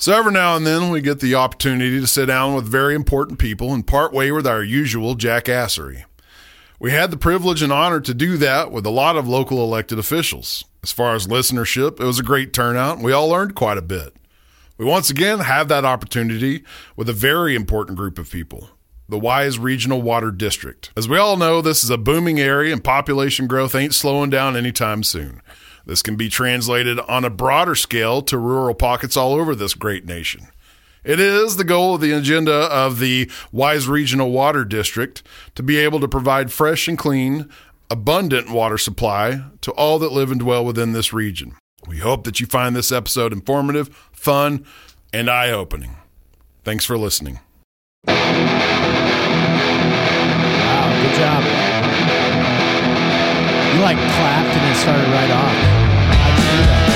So every now and then we get the opportunity to sit down with very important people and part way with our usual jackassery. We had the privilege and honor to do that with a lot of local elected officials. As far as listenership, it was a great turnout, and we all learned quite a bit. We once again have that opportunity with a very important group of people, the Wise Regional Water District. As we all know, this is a booming area and population growth ain't slowing down anytime soon. This can be translated on a broader scale to rural pockets all over this great nation. It is the goal of the agenda of the Wise Regional Water District to be able to provide fresh and clean, abundant water supply to all that live and dwell within this region. We hope that you find this episode informative, fun, and eye-opening. Thanks for listening. Wow, good job. You clapped and it started right off. How'd you do that,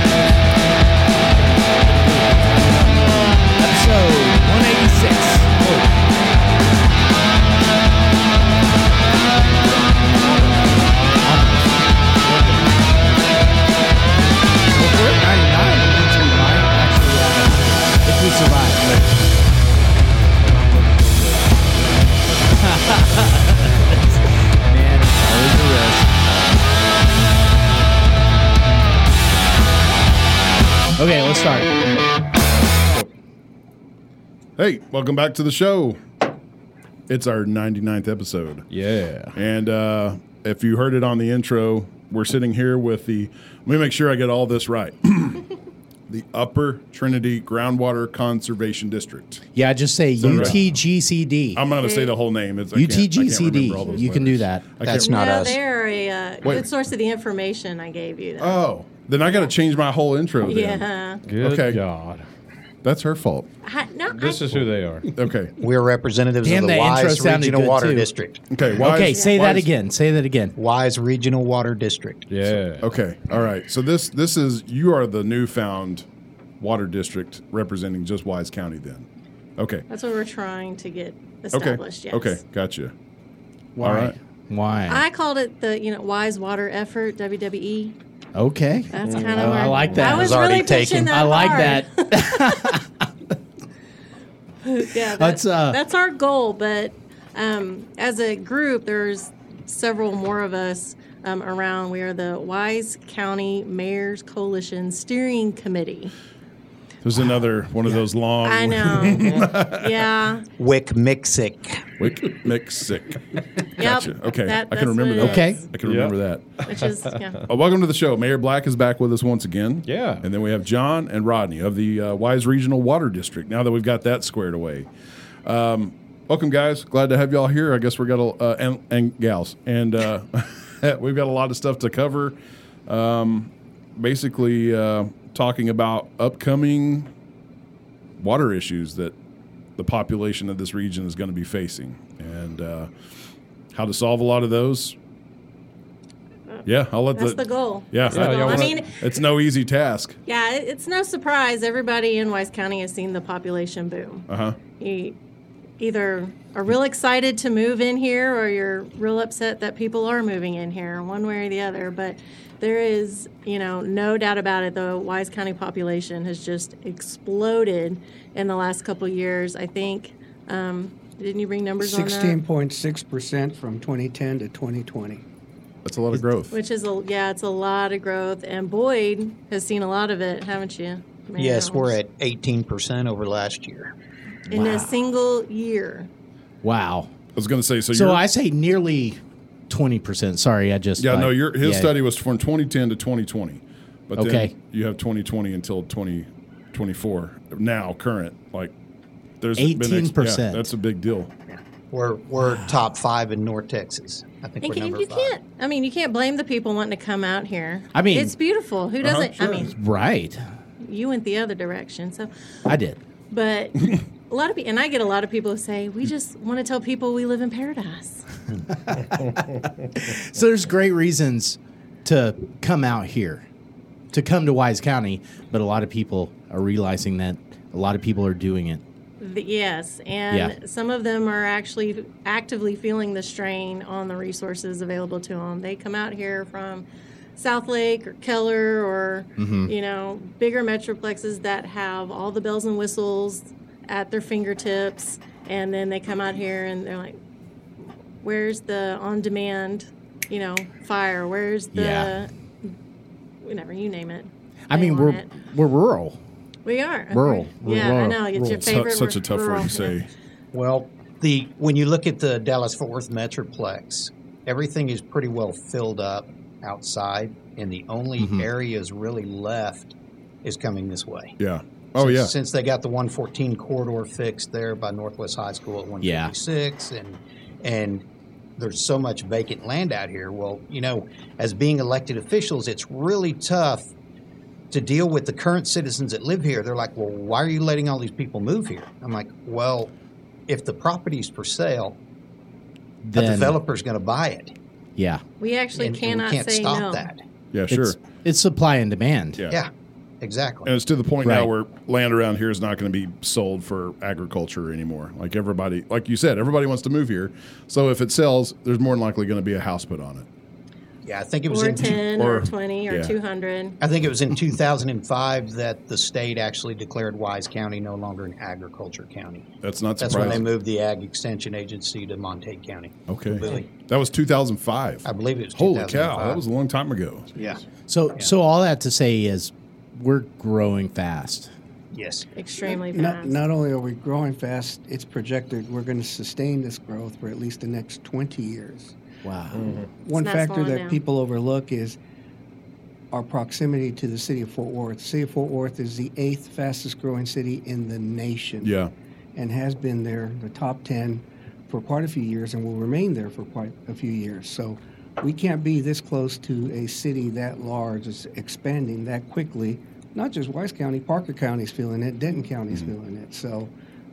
Episode 186. Well, we're at 99. It means we might actually, if we survive. Man, it's always a risk. Okay, let's start. Hey, welcome back to the show. It's our 99th episode. Yeah. And if you heard it on the intro, we're sitting here with let me make sure I get all this right. The Upper Trinity Groundwater Conservation District. Yeah, just say UTGCD. I'm going to say the whole name. It's UTGCD. You can do that. That's not us. They're a good source of the information I gave you. Though. Oh, then I got to change my whole intro then. Yeah. Good God. That's her fault. This is who they are. Okay. We're representatives Damn, of the the intro Wise sounded Regional good, Water too. District. Okay. Okay, say that again. Say that again. Wise Regional Water District. Yeah. Okay. All right. So this is, you are the newfound water district representing just Wise County then. Okay. That's what we're trying to get established. Okay. Yes. Okay. Gotcha. Why? All right. Why? I called it the Wise Water Effort WWE. Okay. That's kind of I like that. I was already really pitching taken. that I like hard. that. Yeah, That's our goal. But as a group, there's several more of us around. We are the Wise County Mayor's Coalition Steering Committee. There's another one of those long. I know. Yeah. Wick-Mixick. Wick-Mixick. Yep. Gotcha. Okay. I That's can remember what it that. is. I can remember that. Which is, yeah. Welcome to the show. Mayor Black is back with us once again. Yeah. And then we have John and Rodney of the Wise Regional Water District. Now that we've got that squared away. Welcome, guys. Glad to have y'all here. I guess we got and gals. And we've got a lot of stuff to cover. Basically, talking about upcoming water issues that the population of this region is going to be facing and how to solve a lot of those. Yeah, I'll let That's the goal. Yeah, That's the goal. I mean, it's no easy task. yeah, it's no surprise. Everybody in Wise County has seen the population boom. You either are real excited to move in here or you're real upset that people are moving in here, one way or the other. But there is, no doubt about it, the Wise County population has just exploded in the last couple of years. I think, didn't you bring numbers on that? 16.6% from 2010 to 2020. That's a lot of growth. Which is, it's a lot of growth. And Boyd has seen a lot of it, haven't you? Man, Yes, we're at 18% over last year. in a single year. Wow. I was going to say, So I say nearly 20%. Sorry, I just... Yeah, his study was from 2010 to 2020. But then you have 2020 until 2024. Now, current. There's 18%. Yeah, that's a big deal. We're top 5 in North Texas. I think we're number 5. You can't blame the people wanting to come out here. I mean... It's beautiful. Who doesn't? Sure. Right. You went the other direction, so... I did. But a lot of people, and I get a lot of people who say, we just want to tell people we live in paradise. So there's great reasons to come out here, to come to Wise County, but a lot of people are realizing that a lot of people are doing it. Yes, and some of them are actually actively feeling the strain on the resources available to them. They come out here from Southlake or Keller or, Mm-hmm. Bigger metroplexes that have all the bells and whistles at their fingertips. And then they come out here and they're like, where's the on-demand, fire? Where's the, whatever, you name it. I mean, we're rural. We are. Rural. Yeah, Rural. I know. It's your favorite. Such a tough word to say. Well, when you look at the Dallas-Fort Worth Metroplex, everything is pretty well filled up outside, and the only areas really left is coming this way. Yeah. Oh, yeah. Since they got the 114 corridor fixed there by Northwest High School at 156, and there's so much vacant land out here. Well, as being elected officials, it's really tough to deal with the current citizens that live here. They're like, well, why are you letting all these people move here? I'm like, well, if the property's for sale, Then, a developer's going to buy it. Yeah. We actually And cannot we can't say stop no. that. Yeah, sure. It's supply and demand. Yeah, exactly. And it's to the point now Right. where land around here is not going to be sold for agriculture anymore. Like everybody, like you said, everybody wants to move here. So if it sells, there's more than likely going to be a house put on it. Yeah, I think it was Or in 10 or 20 or 200. I think it was in 2005 that the state actually declared Wise County no longer an agriculture county. That's not That's when surprising. they moved the Ag Extension Agency to Montague County. Okay. Really? That was 2005. I believe it was Holy 2005. cow, that was a long time ago. Yeah. So all that to say is we're growing fast. Yes. Extremely fast. Not only are we growing fast, it's projected we're going to sustain this growth for at least the next 20 years. Wow. One not factor slowing that down. people overlook is our proximity to the city of Fort Worth. The city of Fort Worth is the 8th fastest growing city in the nation. Yeah. And has been there, the top 10, for quite a few years and will remain there for quite a few years. So we can't be this close to a city that large, it's expanding that quickly. Not just Wise County, Parker County's feeling it, Denton County's feeling it. So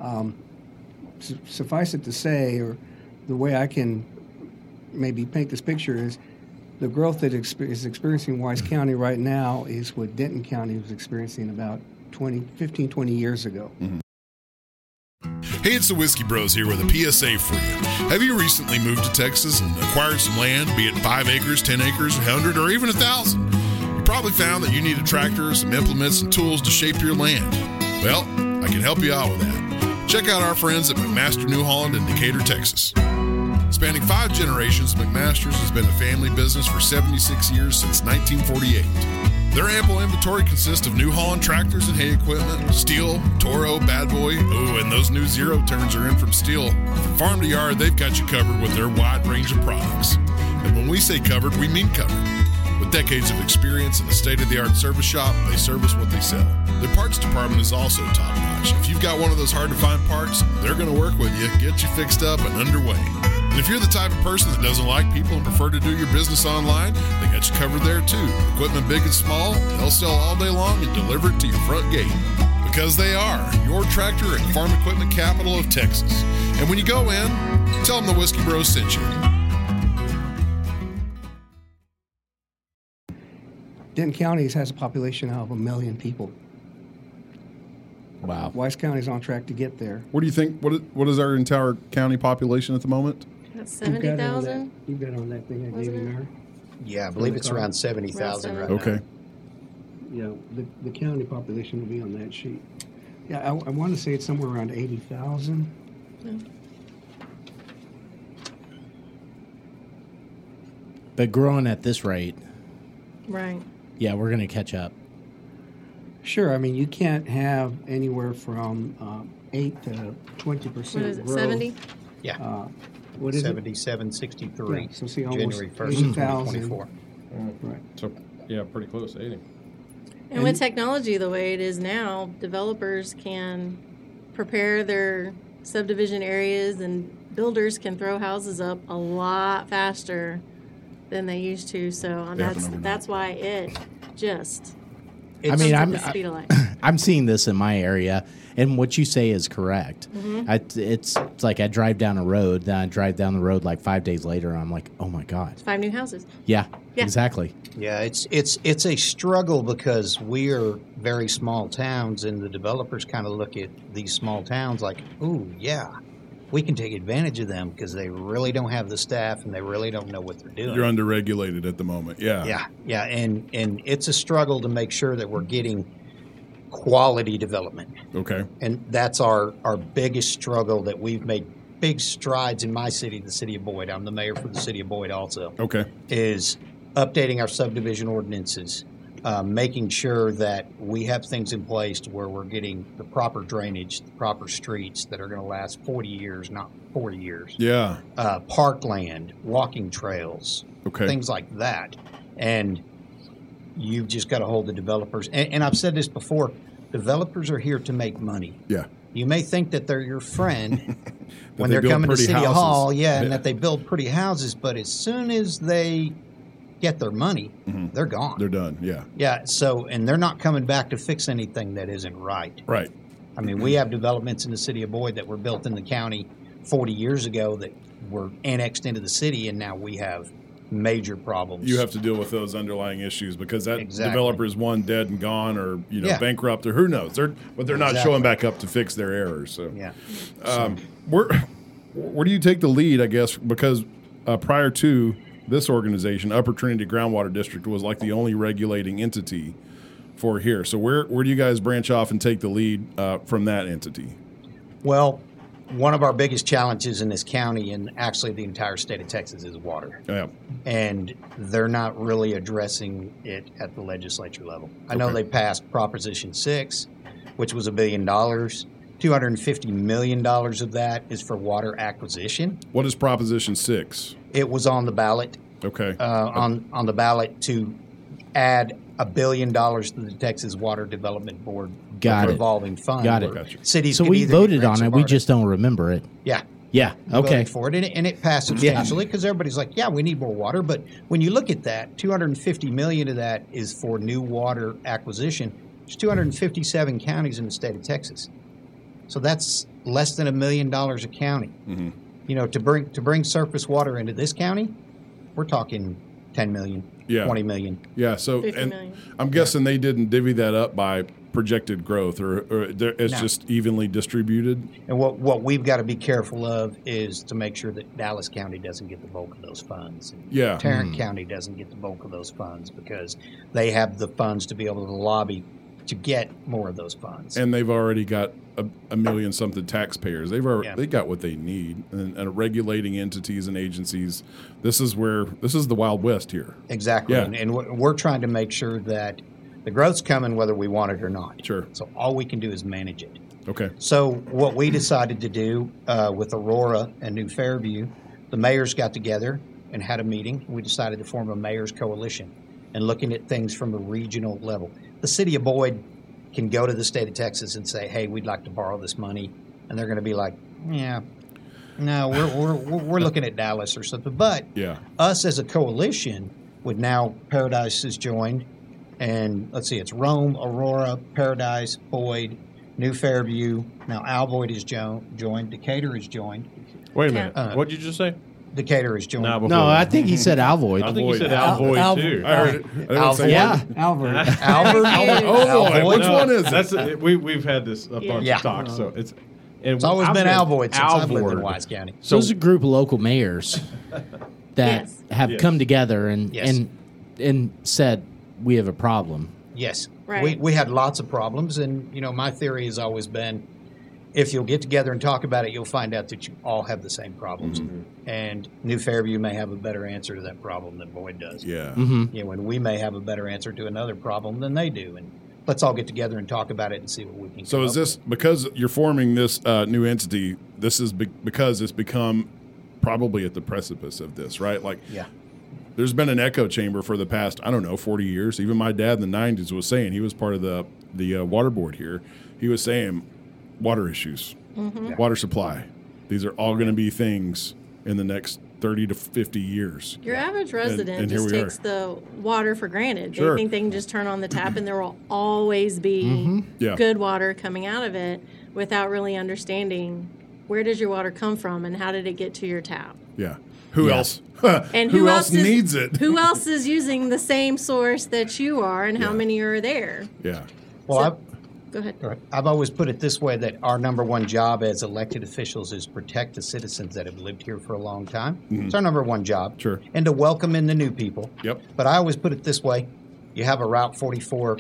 suffice it to say, or the way I can maybe paint this picture is the growth that is experiencing Wise County right now is what Denton County was experiencing about 15, 20 years ago. Hey, it's the Whiskey Bros here with a PSA for you. Have you recently moved to Texas and acquired some land, be it 5 acres, 10 acres, 100, or even 1,000? You probably found that you need a tractor, some implements, and tools to shape your land. Well, I can help you out with that. Check out our friends at McMaster New Holland in Decatur, Texas. Spanning 5 generations, McMaster's has been a family business for 76 years since 1948. Their ample inventory consists of New Holland tractors and hay equipment, Steel, Toro, Bad Boy, and those new zero turns are in from Steel. From farm to yard, they've got you covered with their wide range of products. And when we say covered, we mean covered. With decades of experience in a state-of-the-art service shop, they service what they sell. Their parts department is also top-notch. If you've got one of those hard-to-find parts, they're going to work with you, get you fixed up and underway. And if you're the type of person that doesn't like people and prefer to do your business online, they got you covered there too. Equipment big and small, they'll sell all day long and deliver it to your front gate. Because they are your tractor and farm equipment capital of Texas. And when you go in, tell them the Whiskey Bros sent you. Denton County has a population of 1 million people. Wow. Wise County is on track to get there. What do you think? What is our entire county population at the moment? That's You've got it on 70,000. You've got it on that thing I gave you there. Yeah, I believe it's around 70,000 right Okay. now. Yeah, the county population will be on that sheet. Yeah, I want to say it's somewhere around 80,000. But growing at this rate, Right. yeah, we're going to catch up. Sure, I mean, you can't have anywhere from 8 to 20% What is it, growth. 70? Yeah, What is it? 7763, Yeah, so see, almost January 1st, 80,000. 2024. Right. So, yeah, pretty close to 80. And with technology the way it is now, developers can prepare their subdivision areas and builders can throw houses up a lot faster than they used to. So that's why it just I mean, comes at the speed of light. I'm seeing this in my area, and what you say is correct. It's like I drive down a road, then I drive down the road like 5 days later, and I'm like, oh my God. 5 new houses. Yeah, Yeah. exactly. Yeah, it's a struggle because we are very small towns, and the developers kind of look at these small towns like, ooh, yeah, we can take advantage of them because they really don't have the staff and they really don't know what they're doing. You're underregulated at the moment. Yeah. Yeah, and it's a struggle to make sure that we're getting quality development. Okay. And that's our biggest struggle that we've made big strides in my city, the city of Boyd. I'm the mayor for the city of Boyd also. Okay. Is updating our subdivision ordinances, making sure that we have things in place to where we're getting the proper drainage, the proper streets that are going to last 40 years, not 40 years. Yeah. Parkland, walking trails, Okay. things like that. And you've just got to hold the developers. And I've said this before, developers are here to make money. Yeah. You may think that they're your friend when they they're build coming to pretty City houses. Hall, and that they build pretty houses, but as soon as they get their money, they're gone. They're done. Yeah. Yeah, so, and they're not coming back to fix anything that isn't right. Right. I mean, we have developments in the city of Boyd that were built in the county 40 years ago that were annexed into the city, and now we have major problems. You have to deal with those underlying issues because that Exactly. developer is one dead and gone, or Yeah. bankrupt, or who knows. But they're not Exactly. showing back up to fix their errors. So Yeah. where do you take the lead? I guess because prior to this organization, Upper Trinity Groundwater District was like the only regulating entity for here. So where do you guys branch off and take the lead from that entity? Well, one of our biggest challenges in this county and actually the entire state of Texas is water. Yeah. And they're not really addressing it at the legislature level. I know Okay. they passed Proposition 6, which was $1 billion. $250 million of that is for water acquisition. What is Proposition 6? It was on the ballot, Okay. on the ballot to add $1 billion to the Texas Water Development Board Got it. revolving fund. Got it. where Gotcha. Cities So could we either voted get on grants it. or We barter. just don't remember it. Yeah. Yeah. Okay. Voted for it, and it passed substantially because everybody's like, yeah, we need more water. But when you look at that, $250 million of that is for new water acquisition. There's 257 counties in the state of Texas, so that's less than $1 million a county. Mm-hmm. You know, to bring surface water into this county, we're talking 10 million, Yeah. 20 million. Yeah. So 50 and million. I'm guessing they didn't divvy that up by projected growth, or it's No. just evenly distributed. And what we've got to be careful of is to make sure that Dallas County doesn't get the bulk of those funds. And Yeah. Tarrant County doesn't get the bulk of those funds because they have the funds to be able to lobby to get more of those funds. And they've already got a million something taxpayers. Yeah. They got what they need, and regulating entities and agencies. This is the Wild West here. Exactly. Yeah. And we're trying to make sure that the growth's coming whether we want it or not. Sure. So all we can do is manage it. Okay. So what we decided to do with Aurora and New Fairview, the mayors got together and had a meeting. We decided to form a mayor's coalition and looking at things from a regional level. The city of Boyd can go to the state of Texas and say, hey, we'd like to borrow this money. And they're going to be like, yeah, no, we're looking at Dallas or something. But Yeah. us as a coalition with now Paradise has joined. And let's see, it's Rome, Aurora, Paradise, Boyd, New Fairview. Now Alvoyd is joined. Decatur is joined. Wait a minute. What'd you just say? Decatur is joined. Nah, before No, I that. think he said Alvoyd. I think you said Alvoyd. Alvoyd Al- too. I heard it. I didn't say Yeah. Albert. Albert. Oh, boy. Which No, one is it? that's we've had this a bunch Yeah. of talks, so it's It's always been Alvoyd since I've lived in Alvord. Wise County. So there's a group of local mayors that Yes. have Yes. come together and Yes. and said we have a problem. Yes. Right. We had lots of problems, and, you know, my theory has always been if you'll get together and talk about it, you'll find out that you all have the same problems. And New Fairview may have a better answer to that problem than Boyd does. Yeah. You know, and we may have a better answer to another problem than they do. And let's all get together and talk about it and see what we can So come is up this because you're forming this new entity? This is because it's become probably at the precipice of this, right? Like, with. Yeah. there's been an echo chamber for the past, I don't know, 40 years. Even my dad in the 90s was saying, he was part of the water board here. He was saying water issues, water supply. These are all going to be things in the next 30 to 50 years. Your average resident and here just we are. takes the water for granted. Sure. They think they can just turn on the tap and there will always be Yeah. good water coming out of it without really understanding where does your water come from and how did it get to your tap. Yeah. Who Yeah. else? And who else is, needs it? Who else is using the same source that you are and how Yeah. many are there? Yeah. Well, Go ahead. Right. I've always put it this way, that our number one job as elected officials is protect the citizens that have lived here for a long time. It's our number one job. Sure. And to welcome in the new people. Yep. But I always put it this way. You have a Route 44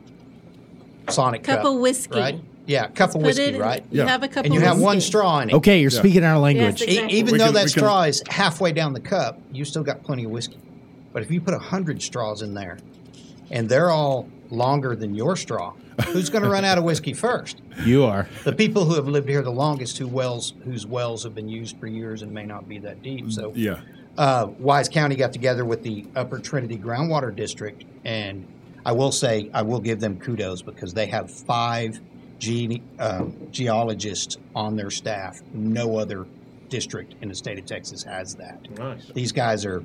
Sonic Cup of whiskey. Right? Yeah, cup of Put whiskey, it, right? You Yeah. have a cup And of you have whiskey. one straw in it. Okay, you're speaking our language. Yes, exactly. Even We though can- that we can- straw is halfway down the cup, you still got plenty of whiskey. But if you put 100 straws in there, and they're all longer than your straw, who's going to run out of whiskey first? You are. The people who have lived here the longest, whose wells have been used for years and may not be that deep. So, Yeah. Wise County got together with the Upper Trinity Groundwater District, and I will say I will give them kudos because they have 5 geologists on their staff. No other district in the state of Texas has that. Nice. These guys are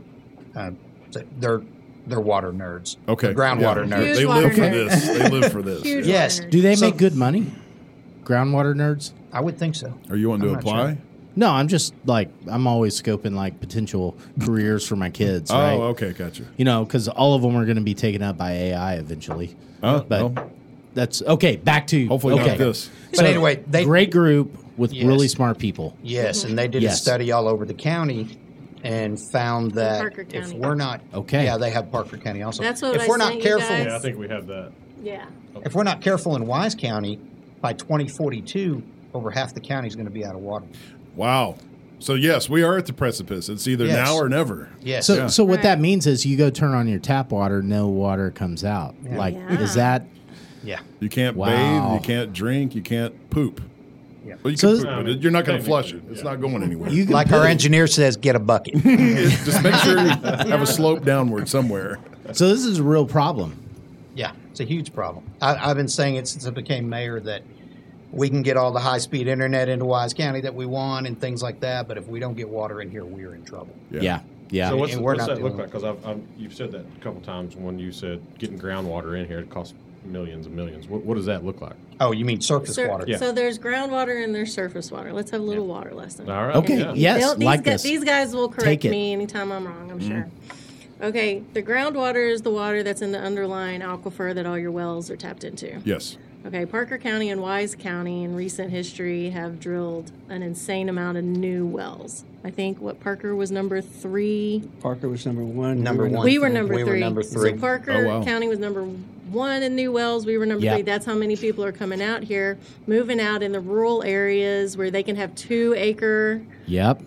they're water nerds. Okay. They're groundwater Yeah. nerds. Huge They water live for nerds. this. They live for this. Huge Yes. water. Do they So- make good money? Groundwater nerds? I would think so. Are you wanting I'm to not apply? sure. No, I'm just like I'm always scoping like potential careers for my kids. Oh, right? okay, gotcha. You know, because all of them are going to be taken up by AI eventually. Oh, But well, that's okay. Back to hopefully okay. not this. But anyway, they great group with Yes. really smart people. Yes, and they did a Yes. study all over the county and found that Parker if County. we're not Okay. yeah, they have Parker County also. That's what if I we're not sent you careful, guys. Yeah, I think we have that. Yeah. if we're not careful in Wise County, by 2042, over half the county is going to be out of water. Wow. So yes, we are at the precipice. It's either Yes. now or never. Yes. So, Yeah. so what Right. that means is you go turn on your tap water, no water comes out. Yeah. Like, Yeah. is that yeah. You can't Wow. bathe. You can't drink. You can't poop. Yeah. Well, you So can this- poop, but you're not going to flush it. Technically, It's yeah. not going anywhere. you can Like our poop. engineer says, get a bucket. Just make sure you have a slope downward somewhere. So this is a real problem. Yeah, it's a huge problem. I've been saying it since I became mayor that we can get all the high-speed internet into Wise County that we want and things like that, but if we don't get water in here, we're in trouble. Yeah. Yeah. So what's, And we're what's not that look doing like? Because you've said that a couple times when you said getting groundwater in here, it costs millions and millions. What does that look like? Oh, you mean surface water? Yeah. So there's groundwater and there's surface water. Let's have a little water lesson. All right. Okay. Yeah. Yes. These like guys, this. These guys will Take correct it. me anytime I'm wrong, I'm sure. Okay, the groundwater is the water that's in the underlying aquifer that all your wells are tapped into. Yes. Okay, Parker County and Wise County in recent history have drilled an insane amount of new wells. I think Parker was number 3. Parker was number 1. Number one. We were number We 3. were number 3. So Parker Oh, wow. County was number 1 in new wells. We were number Yeah. 3. That's how many people are coming out here, moving out in the rural areas where they can have 2-acre, Yep.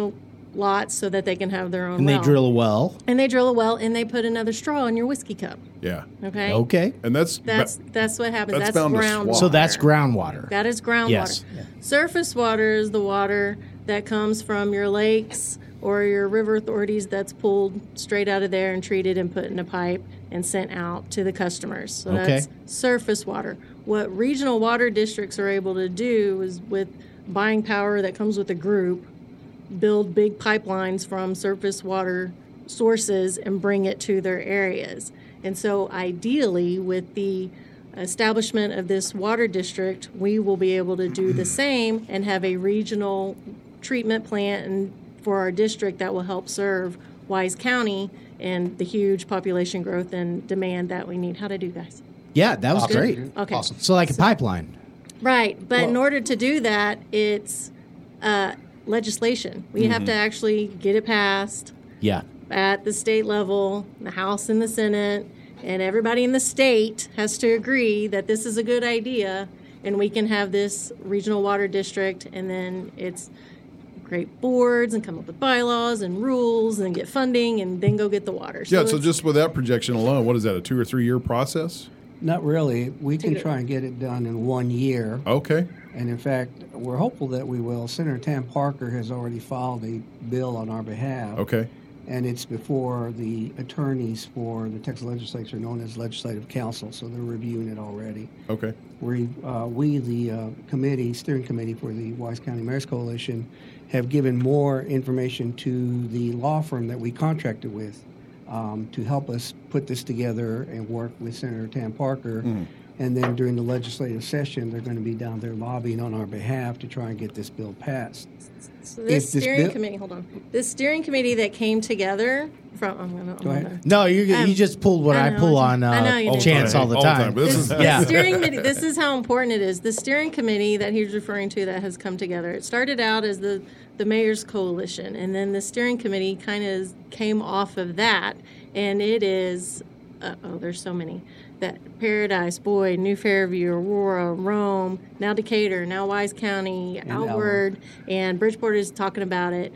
lots so that they can have their own And well. they drill a well. And they drill a well and they put another straw in your whiskey cup. Yeah. Okay. Okay. And that's That's what happens. That's That's bound to groundwater. swap. So that's groundwater. That is groundwater. Yes. Surface water is the water that comes from your lakes or your river authorities that's pulled straight out of there and treated and put in a pipe and sent out to the customers. So Okay. that's surface water. What regional water districts are able to do is with buying power that comes with a group, build big pipelines from surface water sources and bring it to their areas. And so ideally with the establishment of this water district, we will be able to do the same and have a regional treatment plant and for our district that will help serve Wise County and the huge population growth and demand that we need. How'd I do, guys? Yeah, that was Awesome. great. Okay. Awesome. So like a pipeline. Right, but in order to do that, it's legislation. We have to actually get it passed Yeah. at the state level, the House and the Senate, and everybody in the state has to agree that this is a good idea, and we can have this regional water district, and then it's create boards and come up with bylaws and rules and get funding and then go get the water. Yeah, so it's- just with that projection alone, what is that, a 2 or 3 year process? Not really. We can it. try and get it done in 1 year. Okay. And in fact, we're hopeful that we will. Senator Tam Parker has already filed a bill on our behalf. Okay. And it's before the attorneys for the Texas legislature, known as Legislative Council, so they're reviewing it already. Okay. We, the steering committee for the Wise County Mayor's Coalition, have given more information to the law firm that we contracted with to help us put this together and work with Senator Tam Parker And then during the legislative session, they're going to be down there lobbying on our behalf to try and get this bill passed. So this steering committee, hold on. This steering committee that came together from, Go ahead. No, you just pulled what I pull on Chance all the time. But The steering committee, this is how important it is. The steering committee that he's referring to that has come together, it started out as the Mayor's Coalition, and then the steering committee kind of came off of that, and it is, there's so many. That Paradise, Boyd, New Fairview, Aurora, Rome, now Decatur, now Wise County, Outward, and Bridgeport is talking about it.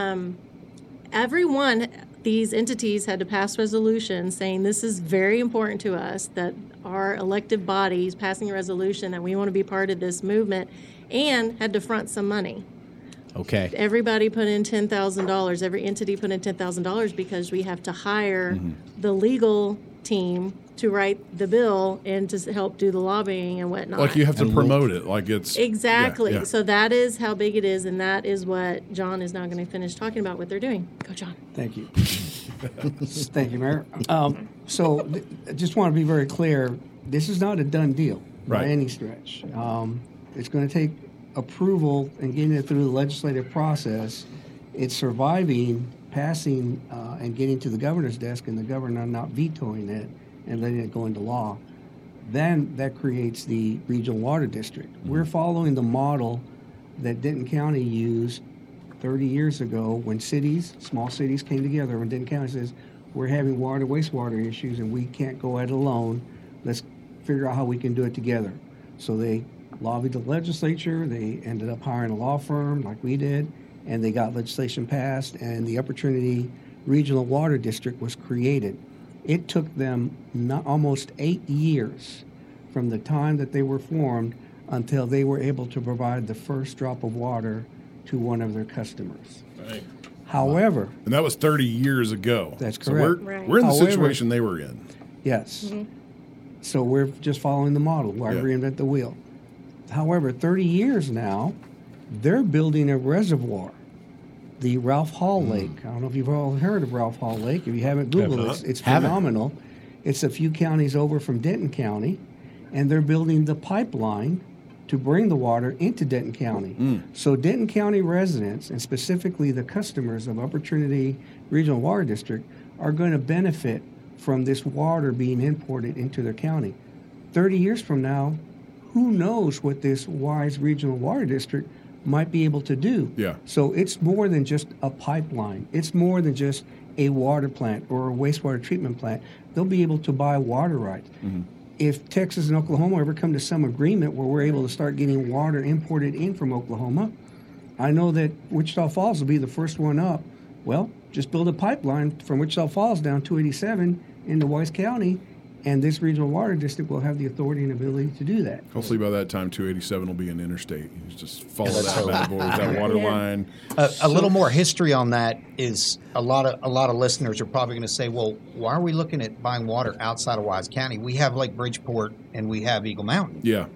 These entities had to pass resolutions saying this is very important to us, that our elected bodies passing a resolution that we want to be part of this movement, and had to front some money. Okay. Everybody put in $10,000. Every entity put in $10,000 because we have to hire the legal team to write the bill and to help do the lobbying and whatnot. Like you have to promote it, like it's exactly. Yeah. So that is how big it is, and that is what John is now going to finish talking about what they're doing. Go, John. Thank you. Thank you, Mayor. I just want to be very clear. This is not a done deal by any stretch. It's going to take approval and getting it through the legislative process. It's surviving, passing, and getting to the governor's desk, and the governor not vetoing it and letting it go into law. Then that creates the regional water district. We're following the model that Denton County used 30 years ago when small cities came together, when Denton County says, we're having wastewater issues and we can't go it alone. Let's figure out how we can do it together. So they lobbied the legislature. They ended up hiring a law firm like we did, and they got legislation passed, and the Upper Trinity Regional Water District was created. It took them almost 8 years from the time that they were formed until they were able to provide the first drop of water to one of their customers. Right. However, and that was 30 years ago. That's so correct. We're in the situation they were in. Yes. So we're just following the model. Why reinvent the wheel? However, 30 years now, they're building a reservoir, the Ralph Hall Lake. I don't know if you've all heard of Ralph Hall Lake. If you haven't Googled it, it's phenomenal. It's a few counties over from Denton County, and they're building the pipeline to bring the water into Denton County. So Denton County residents, and specifically the customers of Upper Trinity Regional Water District, are going to benefit from this water being imported into their county. 30 years from now, who knows what this Wise Regional Water District might be able to do. Yeah. So it's more than just a pipeline. It's more than just a water plant or a wastewater treatment plant. They'll be able to buy water rights. If Texas and Oklahoma ever come to some agreement where we're able to start getting water imported in from Oklahoma, I know that Wichita Falls will be the first one up. Well, just build a pipeline from Wichita Falls down 287 into Wise County, and this regional water district will have the authority and ability to do that. Hopefully by that time, 287 will be an interstate. You just follow that bad boy, that water line. A little more history on that is a lot of listeners are probably going to say, well, why are we looking at buying water outside of Wise County? We have Lake Bridgeport and we have Eagle Mountain. Yeah.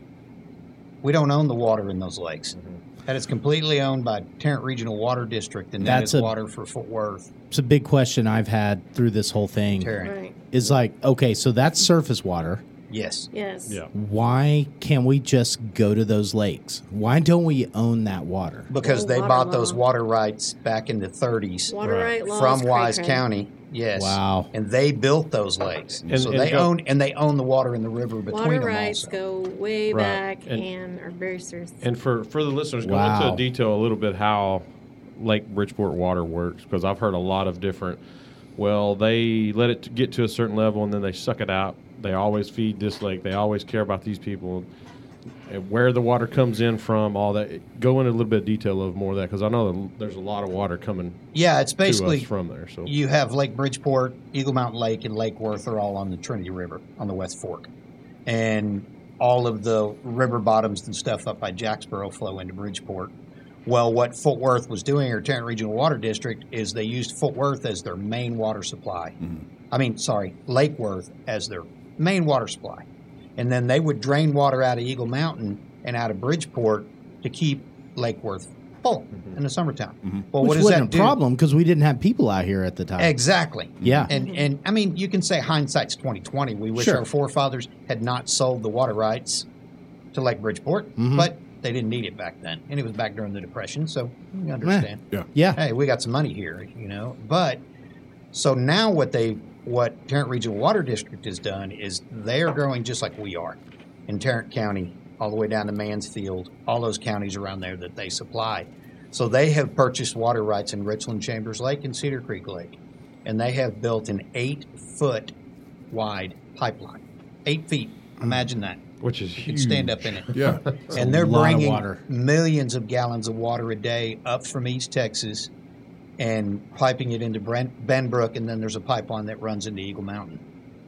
We don't own the water in those lakes. That is completely owned by Tarrant Regional Water District, and that is water for Fort Worth. It's a big question I've had through this whole thing. Tarrant. Is like, okay, so that's surface water. Yes. Yes. Yeah. Why can't we just go to those lakes? Why don't we own that water? Because they bought those water rights back in the 30s Water right laws, from Wise cray-cray. County. Yes. Wow. And they built those lakes. And- so and they go- own the water in the river between Water them rights also. go way Right. back And- and are very serious. And for the listeners, go Wow. into detail a little bit how Lake Bridgeport water works, because I've heard a lot of different. Well, they let it get to a certain level and then they suck it out. They always feed this lake. They always care about these people. And where the water comes in from, all that. Go into a little bit of detail of more of that, because I know that there's a lot of water coming Yeah, it's to basically us from there. So you have Lake Bridgeport, Eagle Mountain Lake, and Lake Worth are all on the Trinity River on the West Fork. And all of the river bottoms and stuff up by Jacksboro flow into Bridgeport. Well, what Fort Worth was doing, or Tarrant Regional Water District, is they used Fort Worth as their main water supply. Lake Worth as their main water supply. And then they would drain water out of Eagle Mountain and out of Bridgeport to keep Lake Worth full in the summertime. Well, Which what does wasn't that a do? problem because we didn't have people out here at the time. Exactly. Yeah. And I mean, you can say hindsight's 2020. We wish Sure. our forefathers had not sold the water rights to Lake Bridgeport, but they didn't need it back then, and it was back during the Depression, so we understand. Yeah. Hey, we got some money here, But so now what Tarrant Regional Water District has done is they are growing just like we are in Tarrant County, all the way down to Mansfield, all those counties around there that they supply. So they have purchased water rights in Richland Chambers Lake and Cedar Creek Lake, and they have built an 8-foot wide pipeline. 8 feet. Imagine that. Which is You can huge. stand up in it. Yeah. And they're lot of bringing water. millions of gallons of water a day up from East Texas and piping it into Benbrook, and then there's a pipeline that runs into Eagle Mountain.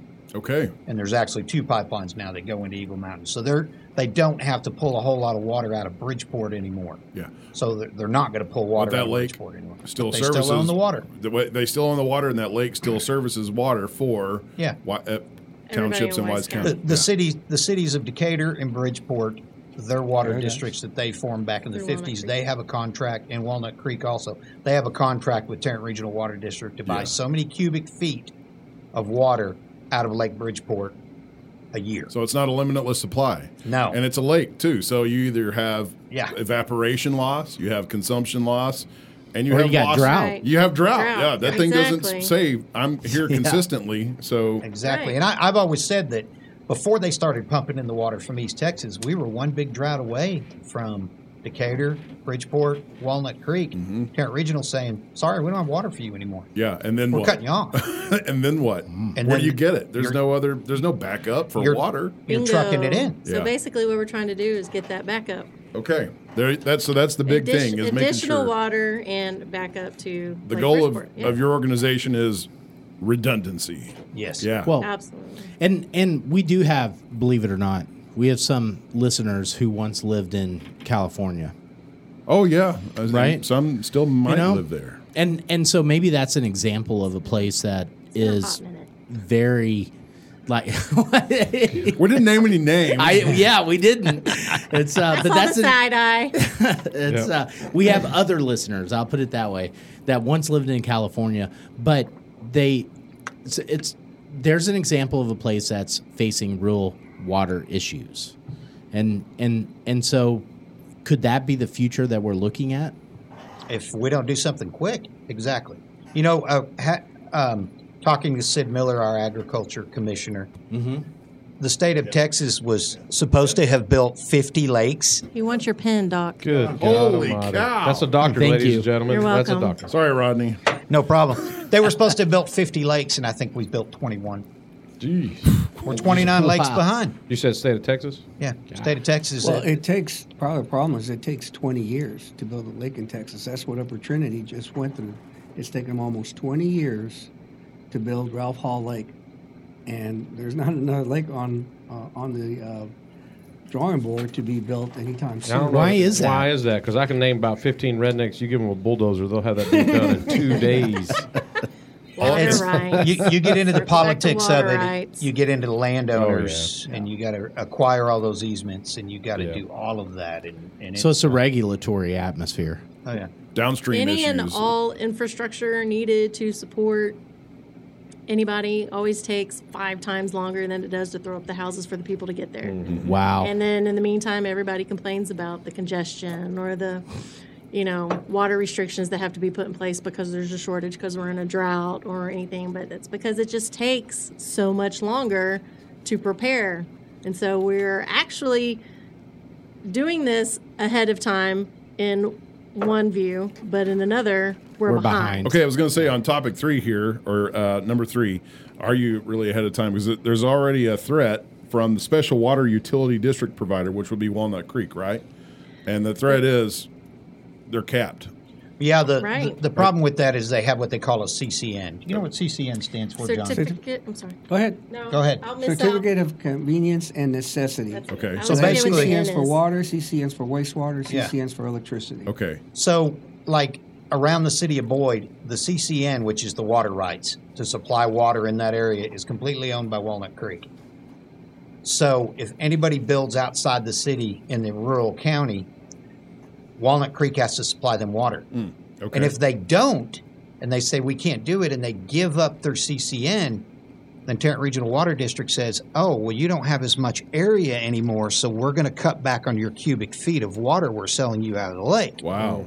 Okay. And there's actually 2 pipelines now that go into Eagle Mountain. So they don't have to pull a whole lot of water out of Bridgeport anymore. Yeah. So they're not going to pull water But that out of lake Bridgeport anymore. Still But they services. still own the water. They still own the water, and that lake still services water for Yeah. townships in in Wise Wise County. The cities of Decatur and Bridgeport, their water Very nice. districts that they formed back in the Through Walnut 50s, Creek. they have a contract, and Walnut Creek also, they have a contract with Tarrant Regional Water District to buy Yeah. so many cubic feet of water out of Lake Bridgeport a year. So it's not a limitless supply. No. And it's a lake, too. So you either have Yeah. evaporation loss, you have consumption loss, and you Or have you got loss. drought. Right. You have drought. Drought. Yeah, that thing doesn't Exactly. say I'm here consistently. So Exactly. Right. And I've always said that before they started pumping in the water from East Texas, we were one big drought away from Decatur, Bridgeport, Walnut Creek. Tarrant Regional saying, sorry, we don't have water for you anymore. yeah, and then We're what? cutting you off. And then what? And Where then do you get it? There's you're- there's no backup for you're- water. You're trucking it in. So Yeah. basically, what we're trying to do is get that backup. Okay. That's the big thing is making additional sure water and backup to the Lake goal Bridgeport. Yeah. of your organization is redundancy. Yes. Yeah. Well, Absolutely. and we do have, believe it or not, we have some listeners who once lived in California. Oh yeah. Right? Some still might know? live there. And so maybe that's an example of a place that Been a is hot minute. very like We didn't name any names. we didn't. It's but Saw that's the side eye. it's we have other listeners, I'll put it that way, that once lived in California, but there's an example of a place that's facing real water issues. And so could that be the future that we're looking at? If we don't do something quick, exactly. You know, talking to Sid Miller, our agriculture commissioner, the state of Texas was supposed to have built 50 lakes. You want your pen, Doc? Good. God Holy almighty. cow. That's a doctor, Thank ladies you. and gentlemen. You're That's a welcome. doctor. Sorry, Rodney. No problem. They were supposed to have built 50 lakes, and I think we built 21. Jeez. We're 29 lakes Wow. behind. You said state of Texas? Yeah, state of Texas. Well, it takes, part of the problem is it takes 20 years to build a lake in Texas. That's what Upper Trinity just went through. It's taken them almost 20 years to build Ralph Hall Lake. And there's not another lake on the drawing board to be built anytime I don't soon. know. Why is that? Why is that? Because I can name about 15 rednecks. You give them a bulldozer, they'll have that thing done in 2 days. Water It's- rights. you get into the Protect politics of water it. rights. You get into the landowners, and you got to acquire all those easements, and you got to Yeah. do all of that. And So it's a regulatory atmosphere. oh yeah. Downstream Any issues. and all infrastructure needed to support anybody always takes 5 times longer than it does to throw up the houses for the people to get there. Wow. And then in the meantime, everybody complains about the congestion or the, water restrictions that have to be put in place because there's a shortage because we're in a drought or anything. But it's because it just takes so much longer to prepare. And so we're actually doing this ahead of time in one view, but in another, we're behind. Okay, I was going to say on topic 3 here, or number 3, are you really ahead of time? Because there's already a threat from the special water utility district provider, which would be Walnut Creek, right? And the threat is they're capped. Yeah, the Right. problem with that is they have what they call a CCN. Do you know what CCN stands for, John? Certificate. I'm sorry. Go ahead. No, Go ahead. I'll miss Certificate of Convenience and Necessity. Out. Okay. I So was forgetting what basically- CN CCNs for is. water, CCNs for wastewater, Yeah. CCNs for electricity. Okay. So, like around the city of Boyd, the CCN, which is the water rights to supply water in that area, is completely owned by Walnut Creek. So, if anybody builds outside the city in the rural county, Walnut Creek has to supply them water. Okay. And if they don't, and they say we can't do it, and they give up their CCN, then Tarrant Regional Water District says, oh, well, you don't have as much area anymore, so we're going to cut back on your cubic feet of water we're selling you out of the lake. Wow.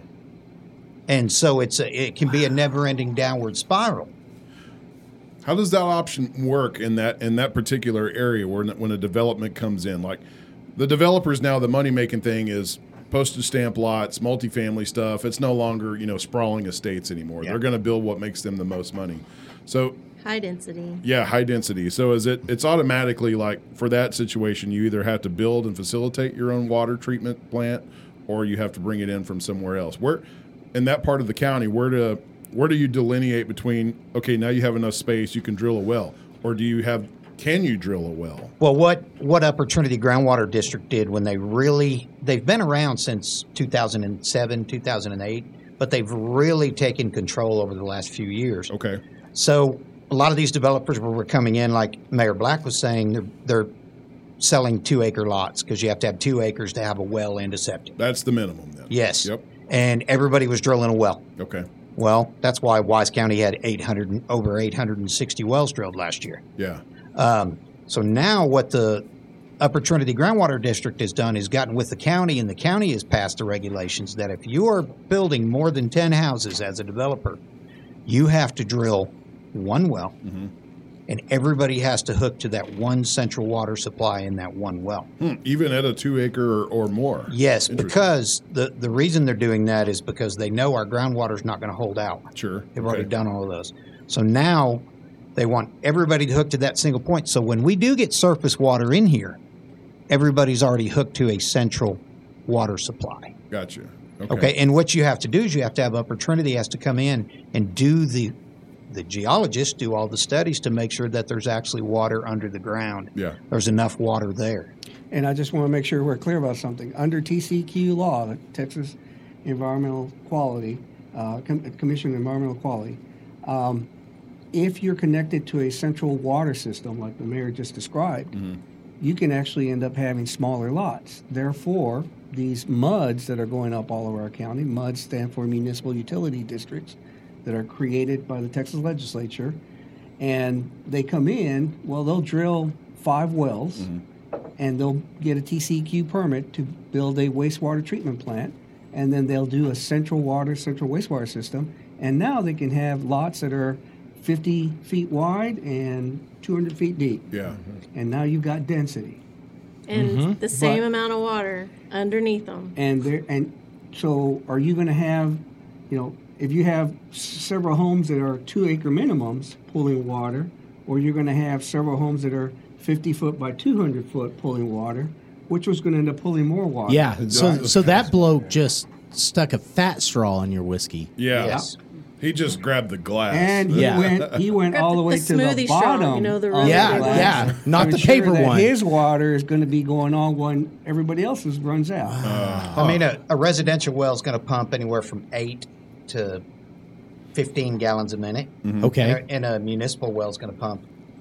And so it can be a never-ending downward spiral. How does that option work in that particular area when a development comes in? Like the developers now, the money-making thing is postage stamp lots, multifamily stuff. It's no longer, sprawling estates anymore. Yeah. They're going to build what makes them the most money. So High density. yeah, high density. So it's automatically like for that situation, you either have to build and facilitate your own water treatment plant, or you have to bring it in from somewhere else. Where in that part of the county, where do you delineate between, okay, now you have enough space, you can drill a well, or can you drill a well? Well, what Upper Trinity Groundwater District did when they've been around since 2007, 2008, but they've really taken control over the last few years. Okay. So a lot of these developers were coming in, like Mayor Black was saying, they're selling 2-acre lots because you have to have 2 acres to have a well and a septic. That's the minimum then. Yes. Yep. And everybody was drilling a well. Okay. Well, that's why Wise County had over 860 wells drilled last year. Yeah. So now what the Upper Trinity Groundwater District has done is gotten with the county, and the county has passed the regulations that if you are building more than 10 houses as a developer, you have to drill 1 well, and everybody has to hook to that one central water supply in that 1 well. Even at a 2-acre or more? Yes, because the reason they're doing that is because they know our groundwater's not going to hold out. Sure. They've already done all of those. So now they want everybody to hook to that single point. So when we do get surface water in here, everybody's already hooked to a central water supply. Gotcha. Okay. And what you have to do is you have to have Upper Trinity has to come in and do the geologists do all the studies to make sure that there's actually water under the ground. Yeah. There's enough water there. And I just want to make sure we're clear about something. Under TCQ law, the Texas Environmental Quality, Commission on Environmental Quality, if you're connected to a central water system like the mayor just described, you can actually end up having smaller lots. Therefore, these MUDs that are going up all over our county, MUDs stand for Municipal Utility Districts, that are created by the Texas legislature, and they come in, well, they'll drill 5 wells, and they'll get a TCQ permit to build a wastewater treatment plant, and then they'll do a central wastewater system, and now they can have lots that are 50 feet wide and 200 feet deep. Yeah. And now you've got density. And the same amount of water underneath them. And so are you going to have, if you have several homes that are 2-acre minimums pulling water, or you're going to have several homes that are 50 foot by 200 foot pulling water, which was going to end up pulling more water. Yeah. So that bloke just stuck a fat straw in your whiskey. Yeah. Yes. He just grabbed the glass. And he went all the way to the smoothie straw, bottom. the of really Yeah, big one. yeah. Not to the ensure paper that one. His water is going to be going on when everybody else's runs out. I mean, a residential well is going to pump anywhere from 8 to 15 gallons a minute. Okay. And a municipal well is going to pump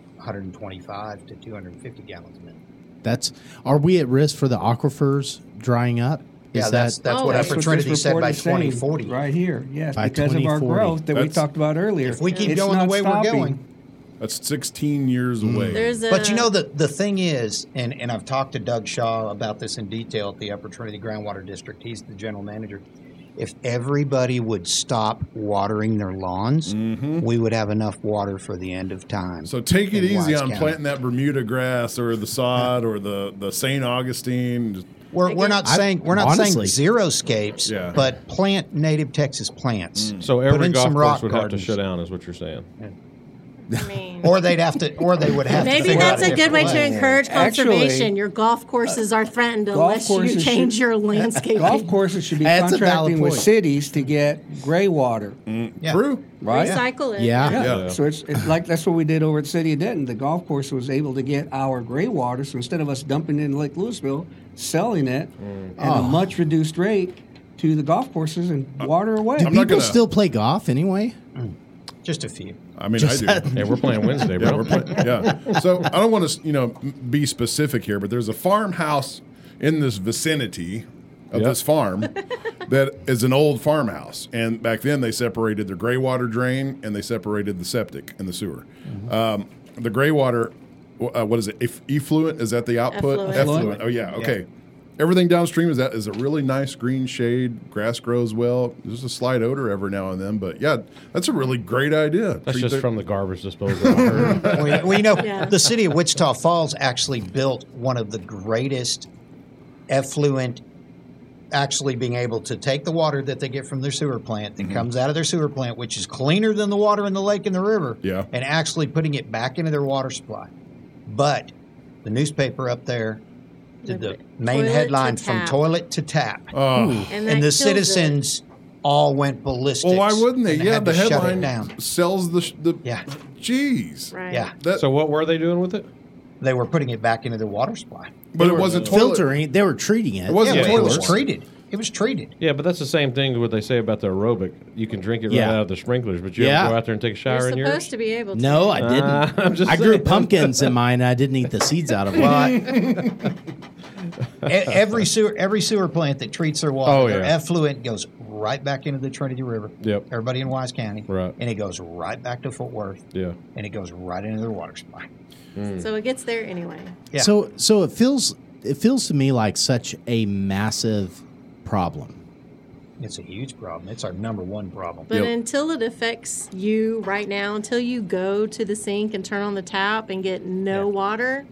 125 to 250 gallons a minute. Are we at risk for the aquifers drying up? Yeah, that's what Always. Upper what Trinity this said report by is saying 2040. right here. Yes, By because of our 2040. growth that we That's- talked about earlier. If we keep It's going the not way stopping. we're going. That's 16 years away. But the thing is, and I've talked to Doug Shaw about this in detail at the Upper Trinity Groundwater District. He's the general manager. If everybody would stop watering their lawns, we would have enough water for the end of time. So take it in easy Wise on County. planting that Bermuda grass or the sod or the St. Augustine. We're not saying honestly- xeriscapes, Yeah. but plant native Texas plants. So Put every in golf some course rock would gardens. have to shut down, is what you're saying. I mean, Or they would have to. maybe figure out that's a good different way to way. encourage Actually, conservation. Your golf courses are threatened golf unless you courses change should- your landscaping. Golf courses should be That's a valid contracting with point. cities to get gray water, Yeah. True. right? Recycle it. Yeah. Yeah. So it's like that's what we did over at City of Denton. The golf course was able to get our gray water, so instead of us dumping it in Lake Louisville, selling it at a much reduced rate to the golf courses and water away. I'm not People gonna- still play golf anyway? Just a few. I mean, Just I do. Yeah, we're playing Wednesday, bro. Yeah, we're playing. Yeah. So I don't want to, be specific here, but there's a farmhouse in this vicinity of Yep. this farm that is an old farmhouse. And back then they separated the gray water drain and they separated the septic and the sewer. The gray water, what is it? Effluent? Is that the output? Effluent. Oh, yeah. Okay. Everything downstream is a really nice green shade. Grass grows well. There's a slight odor every now and then, but yeah, that's a really great idea. That's just from the garbage disposal. I heard. Well, you know, the city of Wichita Falls actually built one of the greatest effluent, actually being able to take the water that they get from their sewer plant that comes out of their sewer plant, which is cleaner than the water in the lake and the river, and actually putting it back into their water supply. But the newspaper up there did the main headline from toilet to tap. And the citizens all went ballistic. Well, why wouldn't they? Yeah, the headline down. sells the Jeez. Right. Yeah. So what were they doing with it? They were putting it back into their water supply. But it wasn't filtering. They were treating it. It wasn't It toilet was water. treated. It was treated. Yeah, but that's the same thing what they say about the aerobic. You can drink it right out of the sprinklers, but you have to go out there and take a shower in You're yours. supposed to be able to. No, I didn't. I'm just I grew saying. pumpkins in mine. And I didn't eat the seeds out of them. Every sewer plant that treats their water, Oh, their yeah. effluent goes right back into the Trinity River. Yep. Everybody in Wise County. Right. And it goes right back to Fort Worth. Yeah. And it goes right into their water supply. So it gets there anyway. Yeah. So it feels to me like such a massive problem. It's a huge problem. It's our number one problem. But until it affects you right now, until you go to the sink and turn on the tap and get no water,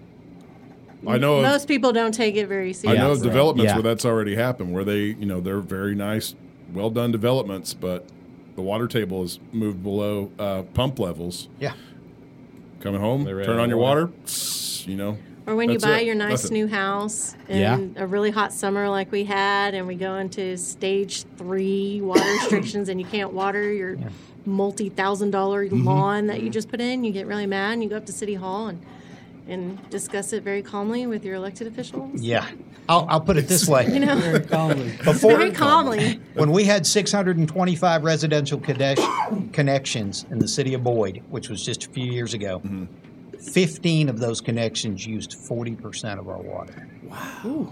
I know most people don't take it very I seriously. know of developments Yeah. where that's already happened, where they, they're very nice, well done developments, but the water table is moved below pump levels. Yeah. Coming home, They ran turn out on of your water. water. Or when you That's buy it. your nice Nothing. new house in a really hot summer like we had, and we go into stage 3 water restrictions, and you can't water your multi-$1,000 lawn that you just put in, you get really mad, and you go up to City Hall and discuss it very calmly with your elected officials. Yeah. I'll put it this way. Very calmly. Very calmly. When we had 625 residential connections in the city of Boyd, which was just a few years ago, 15 of those connections used 40% of our water. Wow.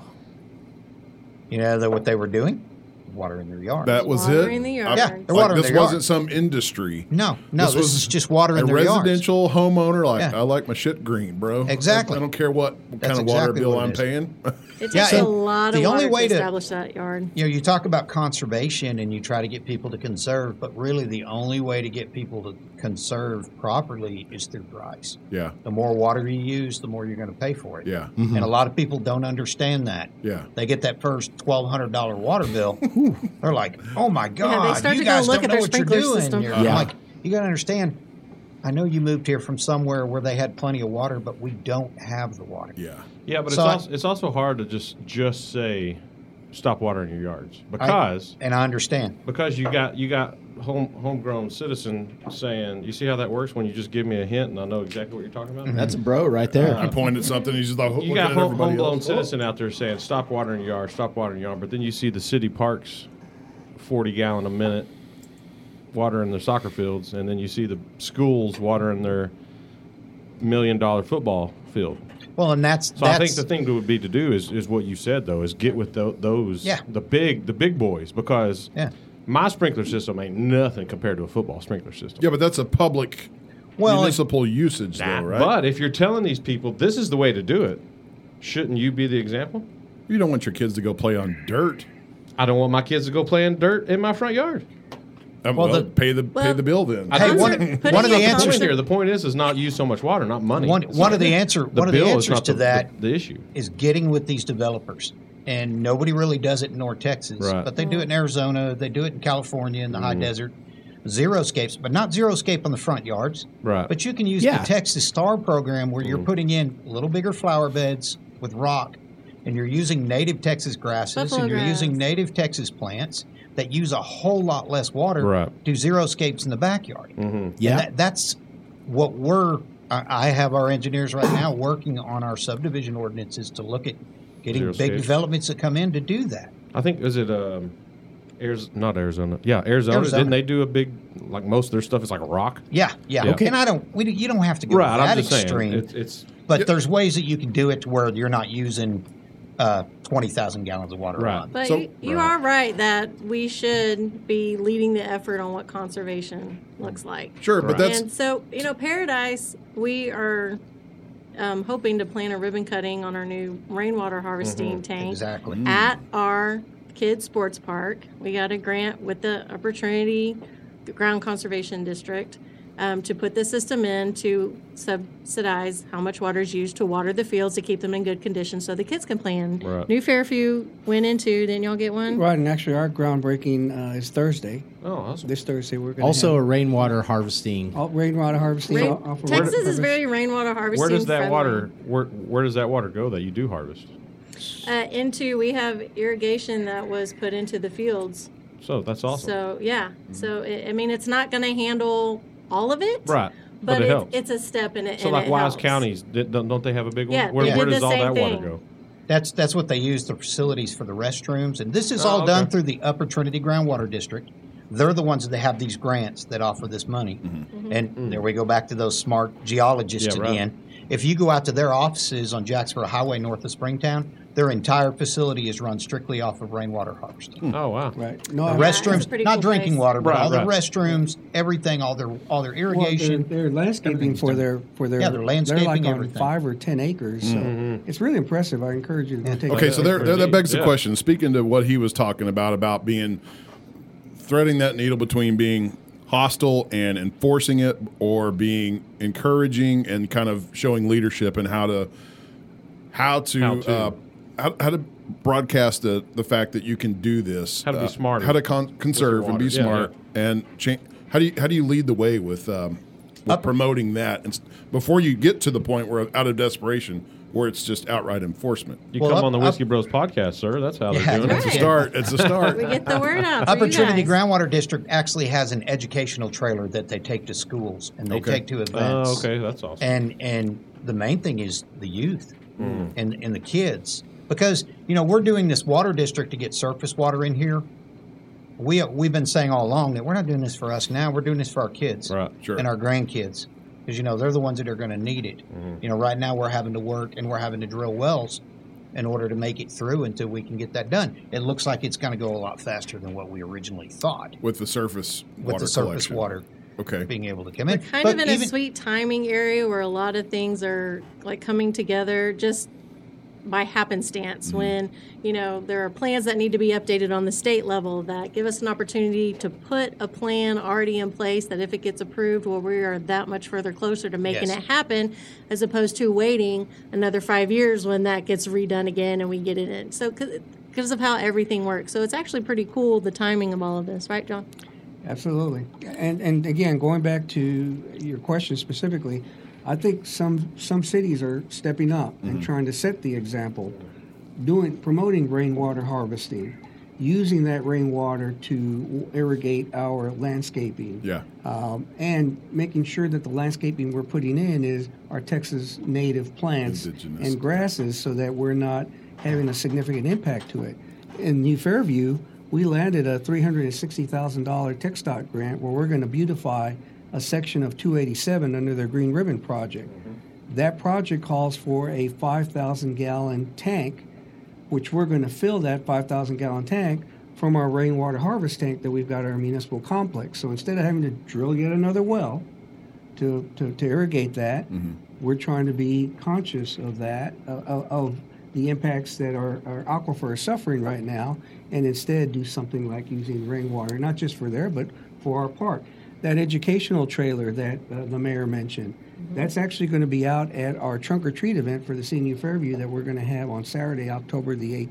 You know what they were doing? Watering their yards. That was Watering it. the yard. Yeah, they're watering this their wasn't yards. some industry. No, this was is just watering a their yards. residential homeowner. Like, Yeah. I like my shit green, bro. Exactly. I don't care what kind of water exactly bill what it I'm is. paying. It Yeah, takes a and lot of the only water way to to- establish that yard. You talk about conservation and you try to get people to conserve, but really the only way to get people to conserve properly is through price. Yeah. The more water you use, the more you're going to pay for it. Yeah. And a lot of people don't understand that. Yeah. They get that first $1,200 water bill. They're like, "Oh my God, start you to go guys look don't at know their what you're sprinkler doing." system. I'm Yeah. like, you got to understand. I know you moved here from somewhere where they had plenty of water, but we don't have the water. Yeah. Yeah, but So it's also hard to just say stop watering your yards because And I understand. you got homegrown citizen saying, you see how that works when you just give me a hint and I know exactly what you're talking about. That's a bro right there. I pointed at something. He's just like, You looking got at everybody homegrown else. citizen out there saying stop watering your yard, stop watering your yard, but then you see the city parks 40 gallon a minute watering their soccer fields, and then you see the schools watering their $1 million football field. Well, and that's I think the thing would be to do is what you said though, is get with those Yeah. the big boys, because my sprinkler system ain't nothing compared to a football sprinkler system. Yeah, but that's a public municipal usage, though, right? But if you're telling these people this is the way to do it, shouldn't you be the example? You don't want your kids to go play on dirt. I don't want my kids to go play in dirt in my front yard. Pay the bill then. Hey, one of Putting the it The point answers here, the point is not use so much water, not money. one of the answers bill is not to that the issue. is getting with these developers. And nobody really does it in North Texas, Right. but they do it in Arizona. They do it in California in the high desert. Zeroscapes, but not zeroscape on the front yards. Right. But you can use the Texas Star program where you're putting in little bigger flower beds with rock, and you're using native Texas grasses, Buffalo and you're grass. using native Texas plants that use a whole lot less water. Right. Do zeroscapes in the backyard. Yeah. And that's what I have our engineers right now working on our subdivision ordinances to look at getting Zero big scapes. developments that come in to do that. I think is it not Arizona. Yeah, Arizona. Didn't they do a big, like most of their stuff is like a rock? Yeah. Okay. And you don't have to go Right. that I'm just extreme. saying it's but there's ways that you can do it to where you're not using 20 20,000 gallons of water Right. a month. But So- you are right that we should be leading the effort on what conservation looks like. Sure, but Right. that's And so, Paradise, we are hoping to plan a ribbon cutting on our new rainwater harvesting tank Exactly. at our kids' sports park. We got a grant with the Upper Trinity Ground Conservation District to put the system in to subsidize how much water is used to water the fields to keep them in good condition so the kids can play in. Right. New Fairview went into, didn't y'all get one? Right, and actually our groundbreaking is Thursday. Oh, awesome. This Thursday we're going to Also, a rainwater harvesting. rainwater harvesting. Rain- off of Texas River- is very rainwater harvesting Where does that friendly. water? Where does that water go that you do harvest? We have irrigation that was put into the fields. So that's awesome. So yeah, so it's not going to handle all of it, Right. But it helps. it's a step in it. So and like it Wise helps. counties, don't they have a big one? Yeah, Where, they where did does the all same that water thing. go? That's what they use the facilities for the restrooms, and this is Oh, all done okay. through the Upper Trinity Groundwater District. They're the ones that have these grants that offer this money, and there we go back to those smart geologists Yeah, right. again. If you go out to their offices on Jacksboro Highway north of Springtown, their entire facility is run strictly off of rainwater harvesting. Oh wow. Right. The No, it's a restrooms, pretty not cool drinking place. water, but Right, all their right. restrooms, everything, all their well, irrigation. their landscaping everything's for done. their Yeah, their landscaping, they're like on everything. 5 or 10 acres, so it's really impressive. I encourage you to go take a okay. look. So that begs the Yeah. question. Speaking to what he was talking about being threading that needle between being hostile and enforcing it, or being encouraging and kind of showing leadership and how to how to broadcast the fact that you can do this, How to be smarter how to conserve with your and be water. Yeah, smart, and change. How do you lead the way with promoting that, and before you get to the point where out of desperation where it's just outright enforcement? You Well, come on the up- Whiskey Bros podcast, sir. That's how Yeah, they're doing It's it. a start. It's a start. We get the word out. Upper for you Trinity guys. Groundwater District actually has an educational trailer that they take to schools and they Okay. take to events. Oh, okay, that's awesome. And the main thing is the youth and the kids, because we're doing this water district to get surface water in here. We've been saying all along that we're not doing this for us now. We're doing this for our kids Right, sure. and our grandkids, because they're the ones that are going to need it. Right now we're having to work and we're having to drill wells in order to make it through until we can get that done. It looks like it's going to go a lot faster than what we originally thought with the surface with water the surface collection. water Okay. being able to come in. Kind But of in a even- sweet timing area where a lot of things are like coming together just by happenstance when there are plans that need to be updated on the state level that give us an opportunity to put a plan already in place that if it gets approved, well, we are that much further closer to making Yes. it happen, as opposed to waiting another 5 years when that gets redone again and we get it in. So because of how everything works, so it's actually pretty cool, the timing of all of this, right, John? Absolutely. And again, going back to your question specifically, I think some cities are stepping up and trying to set the example, promoting rainwater harvesting, using that rainwater to irrigate our landscaping. Yeah. And making sure that the landscaping we're putting in is our Texas native plants Indigenous. and grasses, so that we're not having a significant impact to it. In New Fairview, we landed a $360,000 TxDOT grant where we're going to beautify a section of 287 under their Green Ribbon project. That project calls for a 5,000-gallon tank, which we're going to fill that 5,000-gallon tank from our rainwater harvest tank that we've got at our municipal complex. So instead of having to drill yet another well to irrigate that, we're trying to be conscious of that, of the impacts that our aquifer is suffering right now, and instead do something like using rainwater, not just for there, but for our park. That educational trailer that the mayor mentioned, that's actually going to be out at our Trunk or Treat event for the Senior Fairview that we're going to have on Saturday, October the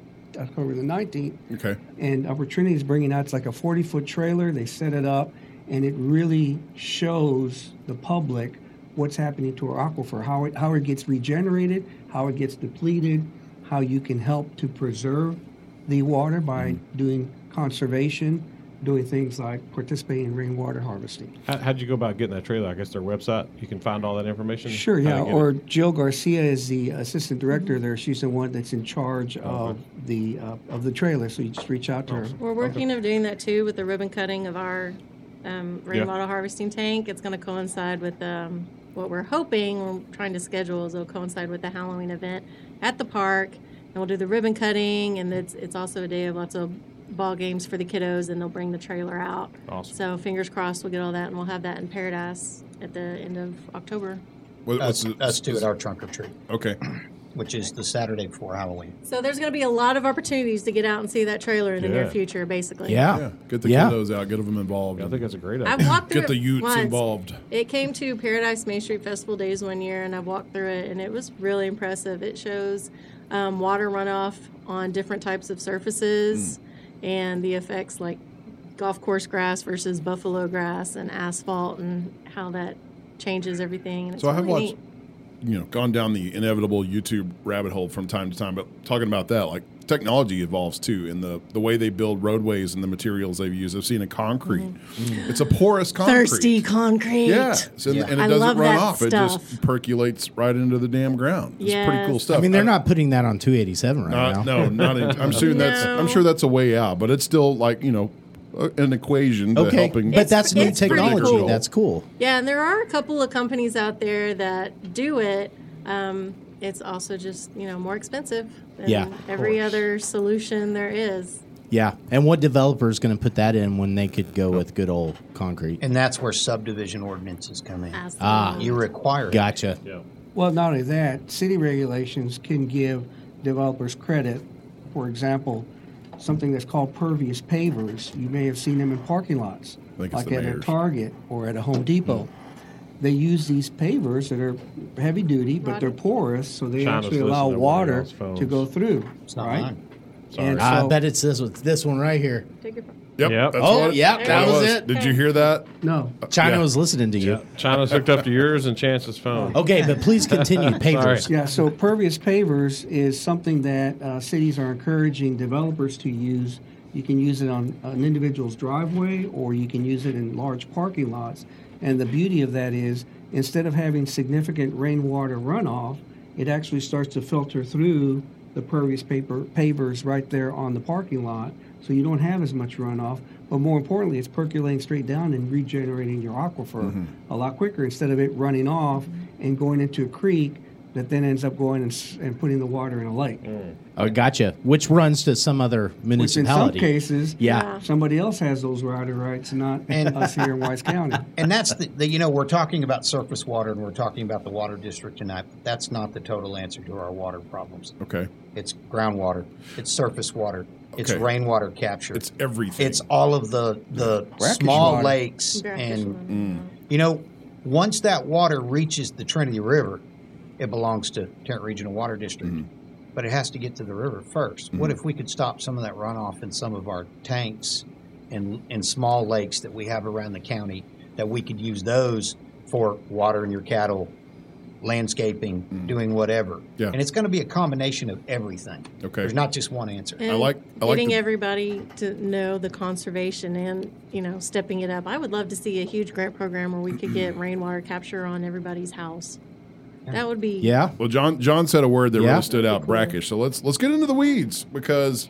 19th. Okay. And Upper Trinity is bringing out, it's like a 40-foot trailer. They set it up, and it really shows the public what's happening to our aquifer, how it gets regenerated, how it gets depleted, how you can help to preserve the water by doing conservation, doing things like participating in rainwater harvesting. How'd you go about getting that trailer? I guess their website. You can find all that information. Sure, How yeah. to get Or it? Jill Garcia is the assistant director there. She's the one that's in charge of the trailer. So you just reach out to her. We're working of doing that too with the ribbon cutting of our rainwater harvesting tank. It's going to coincide with what we're hoping, we're trying to schedule, is it'll coincide with the Halloween event at the park. and we'll do the ribbon cutting, and it's also a day of lots of ball games for the kiddos, and they'll bring the trailer out. Awesome. So fingers crossed we'll get all that, and we'll have that in Paradise at the end of October. What's Us too at our trunk or treat, Okay. which is the Saturday before Halloween. So there's going to be a lot of opportunities to get out and see that trailer in the near Yeah. future, basically. Yeah. Get the kiddos out. Get them involved. I think that's a great I've idea. walked through Get the it youths once. involved. It came to Paradise Main Street Festival Days one year, and I've walked through it, and it was really impressive. It shows water runoff on different types of surfaces and the effects like golf course grass versus buffalo grass and asphalt and how that changes everything. And it's So I have really watched, neat. gone down the inevitable YouTube rabbit hole from time to time. But talking about that, like technology evolves too in the way they build roadways and the materials they've used. I've seen a concrete. It's a porous concrete. Thirsty concrete. Yeah. So, and it I doesn't love run that off. It stuff. just percolates right into the damn ground. It's pretty cool Yes. stuff. I mean, they're not putting that on 287 right now. No, not. I'm sure that's. No. I'm sure that's a way out, but it's still like an equation to Okay, helping. but that's new it's pretty technology. cool. That's cool. Yeah, and there are a couple of companies out there that do it. It's also just more expensive than Yeah, every other solution there is. Yeah. And what developer is going to put that in when they could go with good old concrete? And that's where subdivision ordinances come in. Absolutely. You require it. Gotcha. Yeah. Well, not only that, city regulations can give developers credit. For example, something that's called pervious pavers. You may have seen them in parking lots, I think it's like the at a mayor's. Target or at a Home Depot. They use these pavers that are heavy duty, but they're porous, so they China's actually allow listening to water everybody else's to go phones. through. It's not right? mine. And I so- bet it's this one right here. Take your Yep. Yep. That's Oh, what yep, that's that what was it it. Did you hear that? No. China Yeah. was listening to you. China's hooked up to yours and Chance's phone. Okay, but please continue. Pavers. Yeah, so pervious pavers is something that cities are encouraging developers to use. You can use it on an individual's driveway, or you can use it in large parking lots. And the beauty of that is, instead of having significant rainwater runoff, it actually starts to filter through the pervious pavers right there on the parking lot, so you don't have as much runoff. But more importantly, it's percolating straight down and regenerating your aquifer a lot quicker, instead of it running off and going into a creek that then ends up going and putting the water in a lake. Oh, gotcha. Which runs to some other Which in some municipality. cases, Yeah. somebody else has those rider rights, not us here in Wise County. And that's we're talking about surface water and we're talking about the water district tonight. But that's not the total answer to our water problems. Okay. It's groundwater. It's surface water. It's Okay. rainwater capture. It's everything. It's all of the Brackish small water. lakes. Brackish And, water. once that water reaches the Trinity River, it belongs to Tarrant Regional Water District. But it has to get to the river first. What if we could stop some of that runoff in some of our tanks and small lakes that we have around the county, that we could use those for watering your cattle, landscaping, doing whatever. Yeah. And it's going to be a combination of everything. Okay. There's not just one answer. And like getting the- everybody to know the conservation and stepping it up. I would love to see a huge grant program where we could get rainwater capture on everybody's house. That would be Yeah. Well, John said a word that Yeah. really stood out, brackish. So let's get into the weeds, because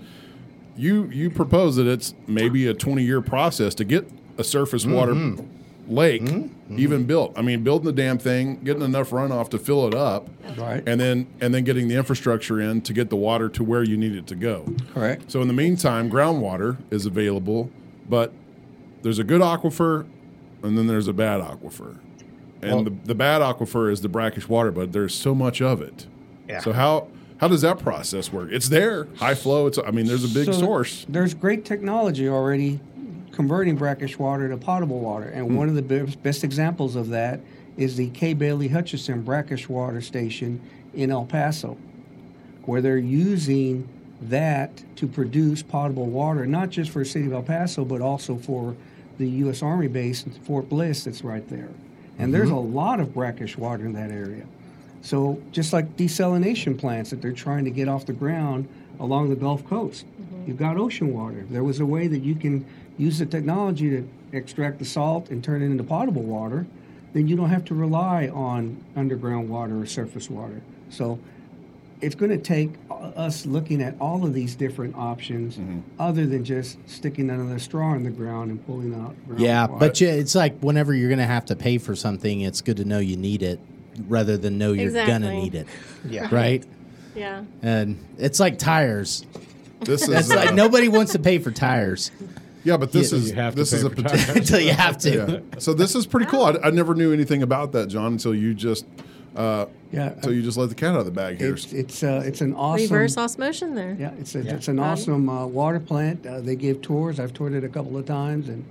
you propose that it's maybe a 20-year process to get a surface water lake even built. I mean, building the damn thing, getting enough runoff to fill it up, Right. and then getting the infrastructure in to get the water to where you need it to go. Correct. So in the meantime, groundwater is available, but there's a good aquifer, and then there's a bad aquifer. And the bad aquifer is the brackish water, but there's so much of it. Yeah. So how does that process work? It's there, high flow. There's a big So source. There's great technology already converting brackish water to potable water. And one of the best examples of that is the K. Bailey Hutchison brackish water station in El Paso, where they're using that to produce potable water, not just for the city of El Paso, but also for the U.S. Army base in Fort Bliss that's right there. And there's a lot of brackish water in that area. So just like desalination plants that they're trying to get off the ground along the Gulf Coast, you've got ocean water. If there was a way that you can use the technology to extract the salt and turn it into potable water, then you don't have to rely on underground water or surface water. So it's going to take us looking at all of these different options other than just sticking another straw in the ground and pulling out groundwater. Yeah, but it's like whenever you're going to have to pay for something, it's good to know you need it rather than know you're going to Exactly. need it. Yeah. Right? Yeah. And it's like tires. This is It's like nobody wants to pay for tires yeah, but this You is have to this pay is a for potential. until you have to. Yeah. So this is pretty cool. I never knew anything about that, John, until you just Yeah, until you just let the cat out of the bag here. it's an awesome Reverse osmosis there. Yeah, it's an awesome water plant. They give tours. I've toured it a couple of times, and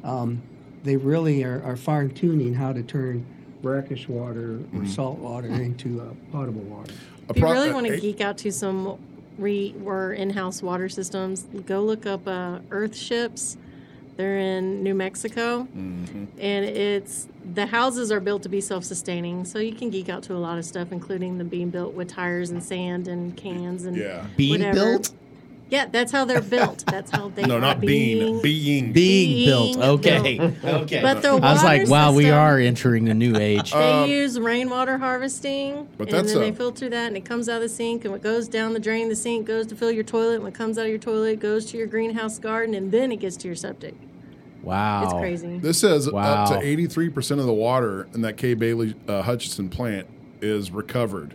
they really are fine tuning how to turn brackish water or salt water into potable water. If you really want to geek out to some or in-house water systems, go look up Earth Ships. They're in New Mexico, and the houses are built to be self-sustaining, so you can geek out to a lot of stuff, including them being built with tires and sand and cans and Being whatever. built? Yeah, that's how they're built. That's how they No, are not being. Being built. Being Okay. built. Okay. But the I was like, water wow, we system- are entering a new age. They use rainwater harvesting, But and that's then they a- filter that, and it comes out of the sink, and what goes down the drain, the sink goes to fill your toilet, and what comes out of your toilet it goes to your greenhouse garden, and then it gets to your septic. Wow. It's crazy. This says Wow. up to 83% of the water in that K. Bailey Hutchinson plant is recovered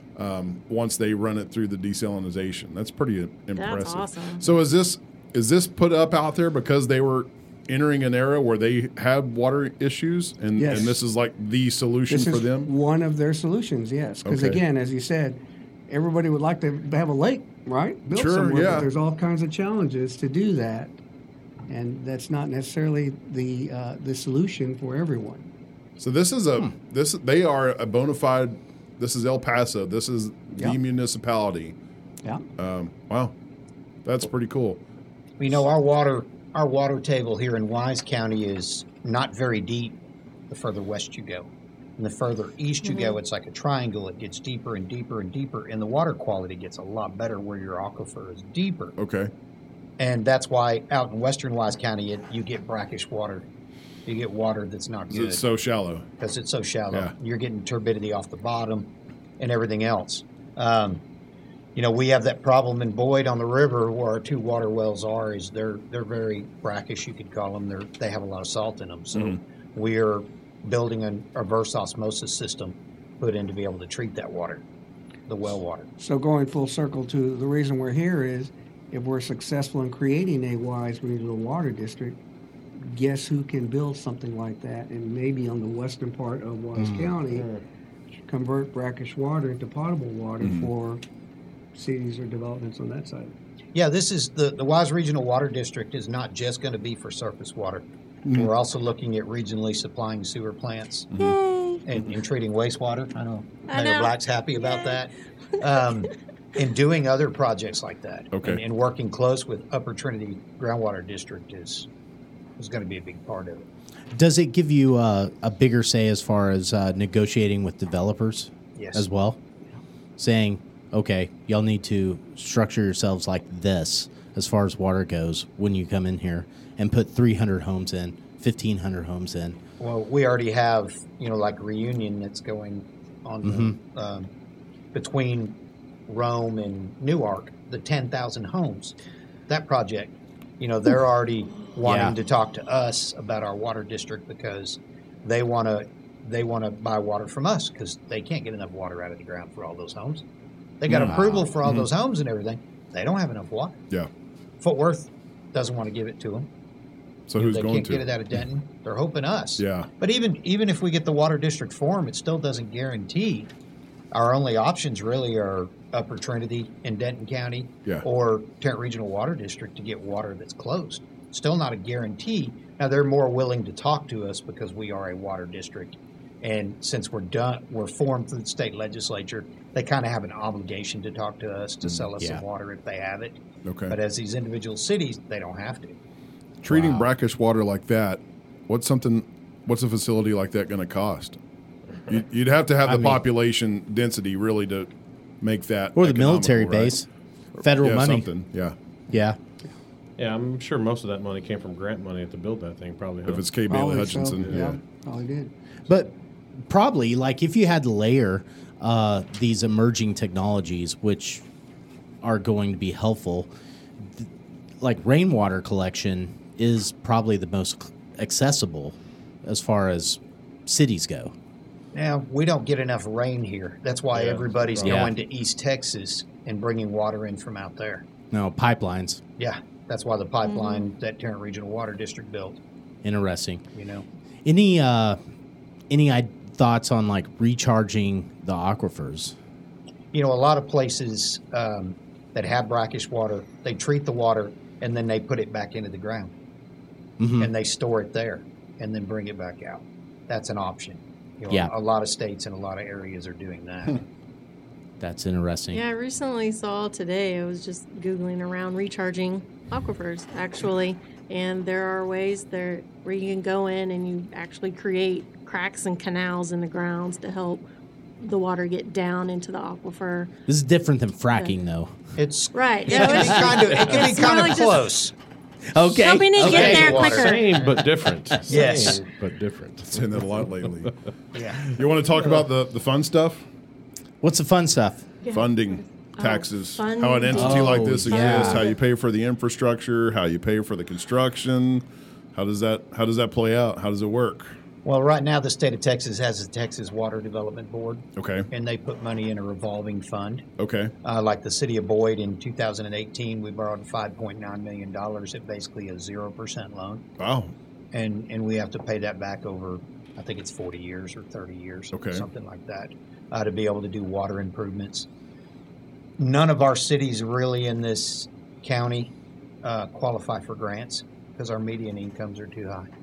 once they run it through the desalinization. That's pretty impressive. awesome. So is this put up out there because they were entering an era where they had water issues, and Yes. this is like the solution This for is them? one of their solutions, yes. Because Okay. again, as you said, everybody would like to have a lake, right? Built Sure, somewhere, yeah. but there's all kinds of challenges to do that, and that's not necessarily the solution for everyone. So this is they are a bona fide. This is El Paso. This is Yeah. the municipality. Yeah. Wow, that's pretty cool. You know, our water table here in Wise County is not very deep the further west you go. And the further east you go, it's like a triangle. It gets deeper and deeper and deeper, and the water quality gets a lot better where your aquifer is deeper. Okay. And that's why out in western Wise County, you get brackish water. You get water that's not good It's so shallow. because it's so shallow. Yeah. You're getting turbidity off the bottom and everything else. You know, we have that problem in Boyd on the river where our two water wells are. Is they're very brackish, you could call them. They have a lot of salt in them. So we are building a reverse osmosis system put in to be able to treat that water, the well water. So going full circle to the reason we're here is if we're successful in creating a Wise Regional Water District, guess who can build something like that? And maybe on the western part of Wise County, convert brackish water into potable water for cities or developments on that side. Yeah, this is the Wise Regional Water District is not just going to be for surface water. We're also looking at regionally supplying sewer plants and treating wastewater. I know Mayor Black's happy about that. And doing other projects like that. Okay. And working close with Upper Trinity Groundwater District is going to be a big part of it. Does it give you a bigger say as far as negotiating with developers Yes. as well? Saying, okay, y'all need to structure yourselves like this as far as water goes when you come in here and put 300 homes in, 1,500 homes in. Well, we already have, like Reunion that's going on between Rome and Newark, the 10,000 homes. That project, they're already wanting to talk to us about our water district because they want to buy water from us because they can't get enough water out of the ground for all those homes. They got approval for all those homes and everything. They don't have enough water. Yeah. Fort Worth doesn't want to give it to them. So who's They going can't to? get it out of Denton. They're hoping us. Yeah. But even if we get the water district form, it still doesn't guarantee. Our only options really are Upper Trinity in Denton County or Tarrant Regional Water District to get water that's closed. Still not a guarantee. Now they're more willing to talk to us because we are a water district. And since we're formed through the state legislature, they kind of have an obligation to talk to us to sell us some water if they have it. Okay. But as these individual cities, they don't have to. Treating brackish water like that, what's a facility like that going to cost? You'd have to have the population density really to make that. Or the military economical, right? base, federal money. Something, yeah. Yeah. Yeah, I'm sure most of that money came from grant money to build that thing, probably. If it's K. Bailey Probably Hutchinson, so. Yeah, probably did. But probably, like, if you had to layer these emerging technologies, which are going to be helpful, like rainwater collection is probably the most accessible as far as cities go. Now, we don't get enough rain here. That's why Yeah. everybody's Yeah. going to East Texas and bringing water in from out there. No, pipelines. Yeah, that's why the pipeline that Tarrant Regional Water District built, Interesting. you know. Any thoughts on like recharging the aquifers? You know, a lot of places that have brackish water, they treat the water and then they put it back into the ground. And they store it there and then bring it back out. That's an option. You know, Yeah. A lot of states and a lot of areas are doing that. That's interesting. Yeah, I recently saw today, I was just Googling around recharging aquifers, actually. And there are ways there where you can go in and you actually create cracks and canals in the grounds to help the water get down into the aquifer. This is different than fracking, though. It's Right. It Yeah, can be it's- kind of, it can it's be kind really of just- close. Okay. Helping it get there Water. quicker. Same but different. Yes. Same but different. Saying that a lot lately. Yeah. You want to talk about the fun stuff? What's the fun stuff? Funding, taxes, funding. how an entity like this Oh, yeah. exists, how you pay for the infrastructure, how you pay for the construction. How does that play out? How does it work? Well, right now the state of Texas has the Texas Water Development Board, Okay. and they put money in a revolving fund. Okay. Like the city of Boyd in 2018, we borrowed $5.9 million at basically a 0% loan. Wow. And we have to pay that back over, I think it's 40 years or 30 years, Okay. something like that, to be able to do water improvements. None of our cities really in this county qualify for grants because our median incomes are too high.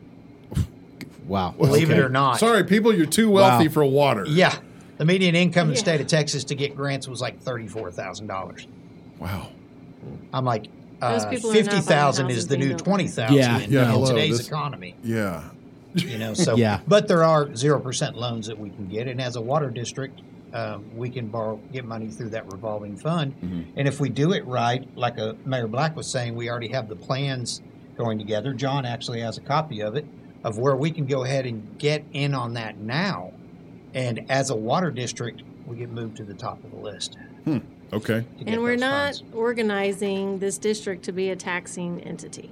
Wow. Believe it Okay. or not. Sorry, people, you're too wealthy Wow. for water. Yeah. The median income in the Yeah. state of Texas to get grants was like $34,000. Wow. I'm like, Those people are not buying 50,000 is houses the they new don't. 20,000 Yeah. in, Yeah, in hello, today's this- economy. Yeah. You know, so Yeah. but there are 0% loans that we can get, and as a water district, we can get money through that revolving fund. And if we do it right, like Mayor Black was saying, we already have the plans going together. John actually has a copy of it, of where we can go ahead and get in on that now. And as a water district, we get moved to the top of the list. Okay. to get And we're those not funds. organizing this district to be a taxing entity.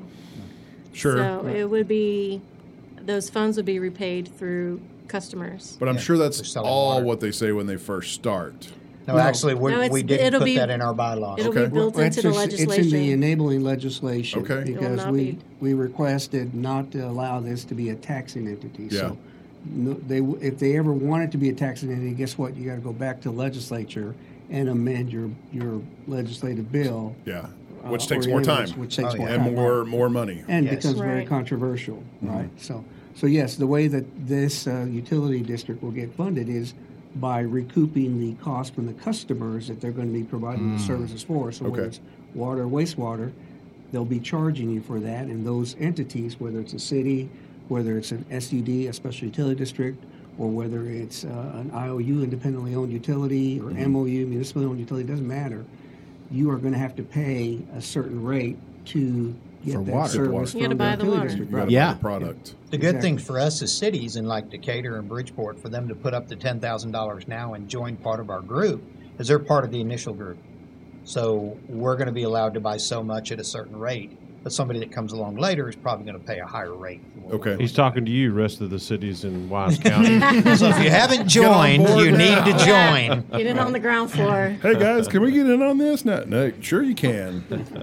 Sure. So it would be, those funds would be repaid through customers. But I'm Yeah, sure they're that's selling all water. what they say when they first start. No, No. actually, No, we didn't it'll put be- that in our bylaws. It'll Okay. be built Well, into the It's in the legislation. enabling legislation. Okay. It will Because not we, be- we requested not to allow this to be a taxing entity. Yeah. So no, if they ever want it to be a taxing entity, guess what? You got to go back to the legislature and amend your legislative bill. Yeah. Which or takes more your time. ambulance, Which takes Oh, more yeah. And time. more money. And Yes. becomes very Right. controversial, right? So yes, the way that this utility district will get funded is by recouping the cost from the customers that they're going to be providing the services for. So whether Okay. it's water or wastewater, they'll be charging you for that. And those entities, whether it's a city, whether it's an SUD, a special utility district, or whether it's an IOU, independently owned utility, or MOU, municipally owned utility, doesn't matter. You are going to have to pay a certain rate to get For that water. service You gotta from buy the the utility water. district. You got Right. to Yeah. buy the product. The good Exactly. thing for us as cities in like Decatur and Bridgeport, for them to put up the $10,000 now and join part of our group, is they're part of the initial group. So we're going to be allowed to buy so much at a certain rate, but somebody that comes along later is probably going to pay a higher rate. than what we're Okay. He's talking to you, rest of the cities in Wise County. doing. So if you haven't joined, board you need now. to join. Get in on the ground floor. Hey guys, can we get in on this? No, sure you can.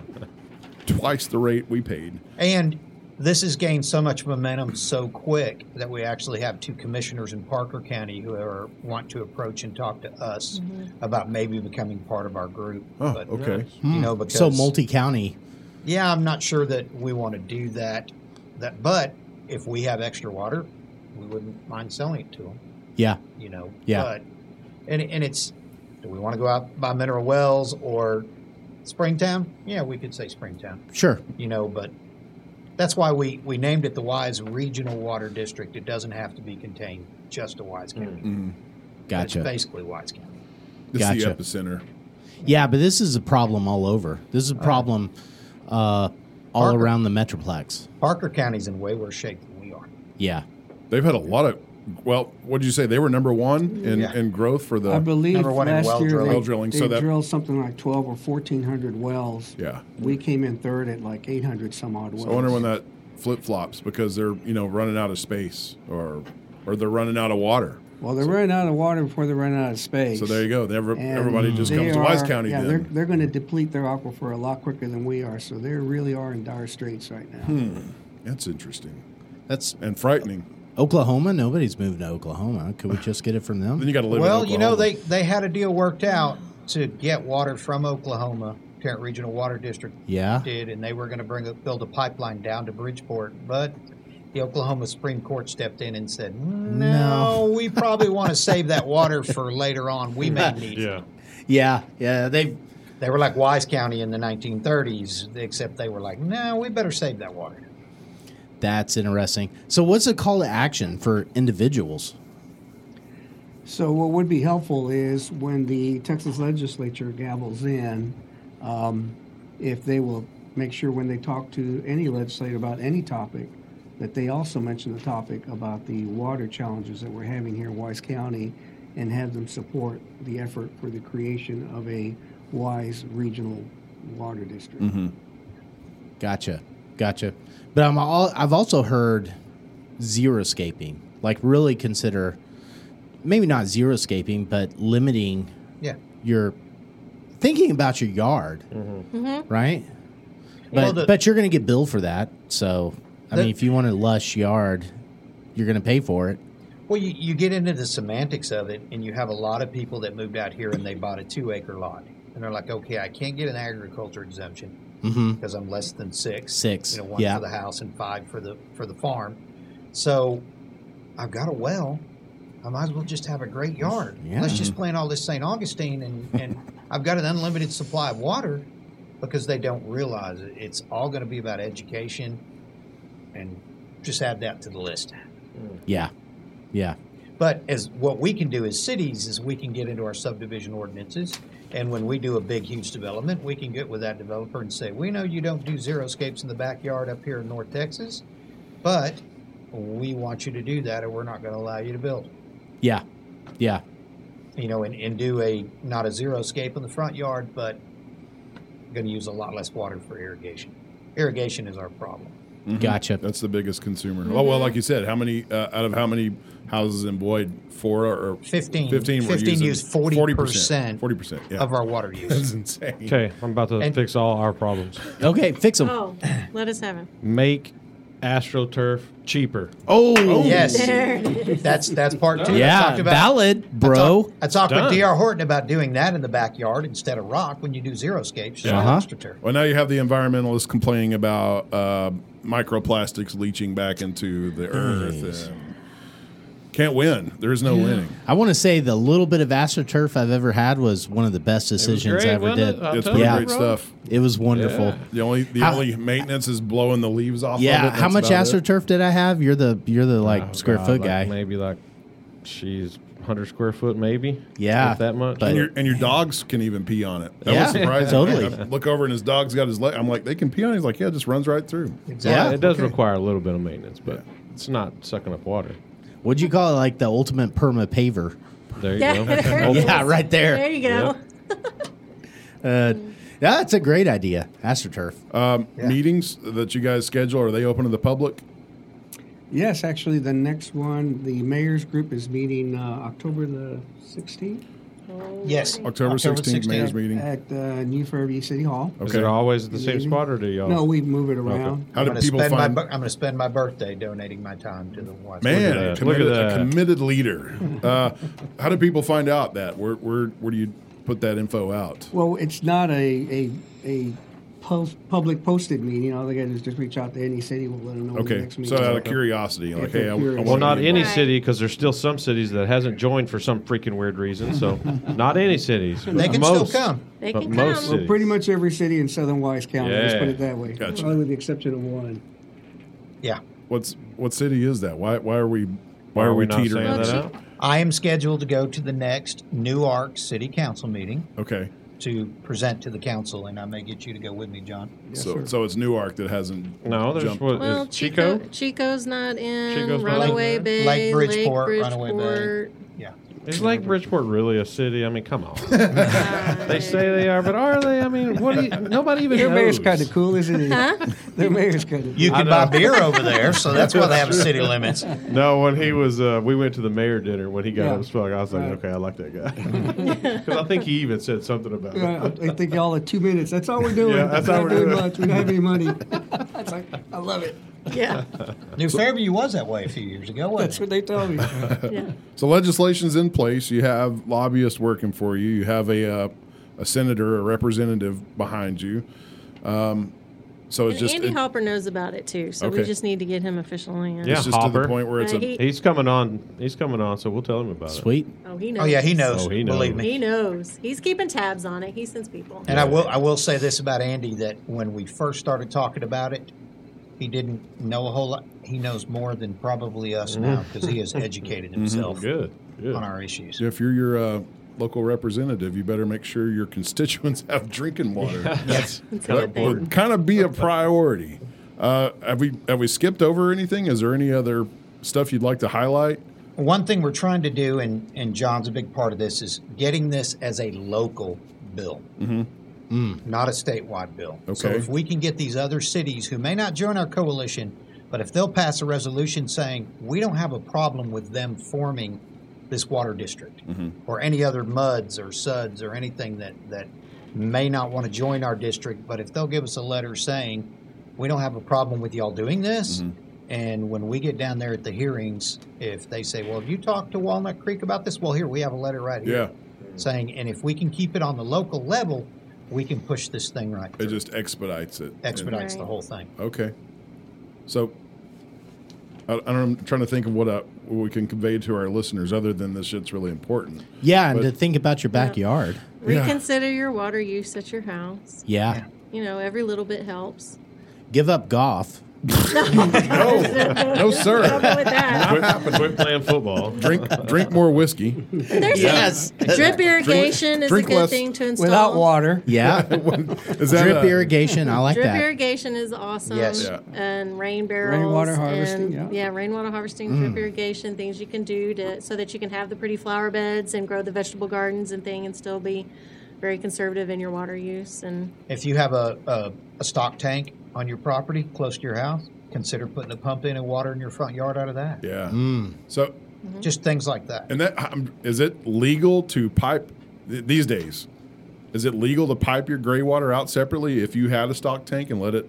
Twice the rate we paid. And this has gained so much momentum so quick that we actually have two commissioners in Parker County who want to approach and talk to us about maybe becoming part of our group. Oh, But, okay. You know, because So multi-county. yeah, I'm not sure that we want to do that. But if we have extra water, we wouldn't mind selling it to them. Yeah. You know. Yeah. But and it's, do we want to go out by Mineral Wells or Springtown? Yeah, we could say Springtown. Sure. You know, but that's why we named it the Wise Regional Water District. It doesn't have to be contained just to Wise County. Gotcha. It's basically Wise County. This Gotcha. is the epicenter. Yeah, but this is a problem all over. This is a problem all Parker. around the Metroplex. Parker County's in way worse shape than we are. Yeah. They've had a lot of. Well, what did you say? They were number one Yeah. in growth for the. I believe Number one in last well year drilling. they, Well drilling, they so that- drilled something like 12 or 1,400 wells. Yeah. We came in third at like 800 some odd wells. So I wonder when that flip flops because they're running out of space or they're running out of water. Well, they're running out of water before they're running out of space. So there you go. And Everybody just comes to Wise County. Yeah, then. they're going to deplete their aquifer a lot quicker than we are. So they really are in dire straits right now. That's interesting. That's and frightening. Oklahoma. Nobody's moved to Oklahoma. Could we just get it from them? Then you got to live. Well, in you know, Oklahoma. they had a deal worked out to get water from Oklahoma. Tarrant Regional Water District did, and they were going to build a pipeline down to Bridgeport, but the Oklahoma Supreme Court stepped in and said, no, we probably want to save that water for later on. We may need it. Yeah. They were like Wise County in the 1930s, except they were like, no, we better save that water. That's interesting. So what's a call to action for individuals? So what would be helpful is when the Texas legislature gavels in, if they will make sure when they talk to any legislator about any topic, that they also mention the topic about the water challenges that we're having here in Wise County and have them support the effort for the creation of a Wise Regional Water District. Mm-hmm. Gotcha. But I've also heard xeriscaping, like really consider, maybe not xeriscaping, but limiting your thinking about your yard, right? But you're going to get billed for that. So, I mean, if you want a lush yard, you're going to pay for it. Well, you get into the semantics of it, and you have a lot of people that moved out here and they bought a 2-acre lot. And they're like, okay, I can't get an agriculture exemption because I'm less than 6. 6, one for the house and 5 for the farm. So I've got a well. I might as well just have a great yard. Yeah. Let's just plant all this St. Augustine, and I've got an unlimited supply of water, because they don't realize it. It's all going to be about education, and just add that to the list. Yeah. But as what we can do as cities is we can get into our subdivision ordinances, and when we do a big, huge development, we can get with that developer and say, we know you don't do xeriscapes in the backyard up here in North Texas, but we want you to do that, or we're not going to allow you to build. Yeah. You know, and do not a xeriscape in the front yard, but going to use a lot less water for irrigation. Irrigation is our problem. Mm-hmm. Gotcha. That's the biggest consumer. Oh, well, like you said, how many out of how many houses in Boyd? 4 or 15. 15 use 40% 40%. Yeah. of our water use. That's insane. Okay, I'm about to fix all our problems. Okay, fix them. Oh, let us have it. Make AstroTurf cheaper. Oh, yes. There it is. That's part 2. Yeah, valid, bro. I talked Done. with D.R. Horton about doing that in the backyard instead of rock when you do xeriscapes. Just AstroTurf. Well, now you have the environmentalists complaining about microplastics leaching back into the earth. Can't win. There is no winning. I want to say the little bit of AstroTurf I've ever had was one of the best decisions great, I ever wasn't did. it? It's pretty great stuff. It was wonderful. The only maintenance is blowing the leaves off. Yeah, of it. how much AstroTurf did I have? You're the square foot guy. Maybe 100 square foot, maybe. Yeah, if that much. but- And your dogs can even pee on it. That Yeah, was surprising. totally. I look over and his dog's got his leg. I'm like, they can pee on it. He's like, yeah, it just runs right through. Exactly. Yeah. It does require a little bit of maintenance, but it's not sucking up water. What'd you call it? Like the ultimate perma paver. There you Yeah, go. there it is. Yeah, right there. There you go. Yeah, that's a great idea. AstroTurf. Meetings that you guys schedule, are they open to the public? Yes, actually, the next one, the mayor's group is meeting October the 16th Yes. October 16th, mayor's meeting. at New Fairview City Hall. Is it always at the same spot, or do y'all? No, we move it around. How do people find? I'm going to spend my birthday donating my time to the Watch. Man, Look at committed, that. a committed leader. How do people find out that? Where do you put that info out? Well, it's not a public posted meeting. All they got to do is just reach out to any city. We'll let them know when the Okay, next meeting so is. out of curiosity, like, hey, I Well, want Well, not to any Right. city, because there's still some cities that hasn't joined for some freaking weird reason. So, not any cities. They can most, still come. They but can most come. cities. Pretty much every city in southern Wise County. Let's Yeah. put it that way. Gotcha. Probably with the exception of one. Yeah. What city is that? Why are we Why are we not teetering? saying that out? I am scheduled to go to the next Newark City Council meeting Okay, to present to the council, and I may get you to go with me, John. Yes, so sir. so it's Newark that hasn't. No, there's jumped. what Well, is Chico? Chico's not in. Chico's not Runaway in Bay, Lake Bridgeport, Runaway Bay. Bridgeport. Yeah. Is Lake Bridgeport really a city? I mean, come on. They say they are, but are they? I mean, nobody even Their knows. mayor's kind of cool, isn't he? Their mayor's kind of. You can buy beer over there, so that's why they have city limits. No, when he was, we went to the mayor dinner when he got Yeah. up spoke. I was like, okay, I like that guy. Because I think he even said something about it. I think y'all at 2 minutes. That's all we're doing. Yeah, that's We're all not we're doing doing. much. We don't have any money. It's like, I love it. Yeah. New Fairview was that way a few years ago, wasn't That's it? what they told me. Yeah. So legislation's in place. You have lobbyists working for you. You have a senator, a representative behind you. So it's And just Andy Hopper knows about it too, so we Okay. just need to get him officially in. Yeah. it's just to Hopper. the point where it's Yeah, a He's coming on. He's coming on, so we'll tell him about it. Sweet. Oh, he knows. Oh yeah, he knows. Oh, he knows. Believe me. He knows. He's keeping tabs on it. He sends people. And I will say this about Andy, that when we first started talking about it, he didn't know a whole lot. He knows more than probably us now because he has educated himself Good. Good. on our issues. if you're your local representative, you better make sure your constituents have drinking water. Yes. It's a That good thing. would kind of be a priority. Have we skipped over anything? Is there any other stuff you'd like to highlight? One thing we're trying to do, and John's a big part of this, is getting this as a local bill, not a statewide bill. So Okay. if we can get these other cities who may not join our coalition, but if they'll pass a resolution saying we don't have a problem with them forming this water district or any other MUDs or SUDs or anything that may not want to join our district, but if they'll give us a letter saying we don't have a problem with y'all doing this, and when we get down there at the hearings, if they say, well, have you talked to Walnut Creek about this? Well, here, we have a letter right here saying, and if we can keep it on the local level, we can push this thing right It through. just expedites it. Expedites the Right. whole thing. Okay. So I'm trying to think of what we can convey to our listeners other than this shit's really important. Yeah, and But- to think about your backyard. Reconsider your water use at your house. Yeah. You know, every little bit helps. Give up golf. No, sir. I'll go with that. Quit playing football. Drink more whiskey. There's Yes. drip irrigation is a drink good less thing to install. Without water. Yeah. Is that Drip irrigation. I like Drip that. irrigation is awesome. Yes. Yeah. And rain barrels. Rainwater harvesting, and, yeah. rainwater harvesting, drip irrigation, things you can do so that you can have the pretty flower beds and grow the vegetable gardens and thing and still be very conservative in your water use. And If you have a stock tank on your property close to your house, consider putting a pump in and water in your front yard out of that. Yeah. So, Just things like that. and that is it legal to pipe these days? Is it legal to pipe your gray water out separately if you had a stock tank and let it?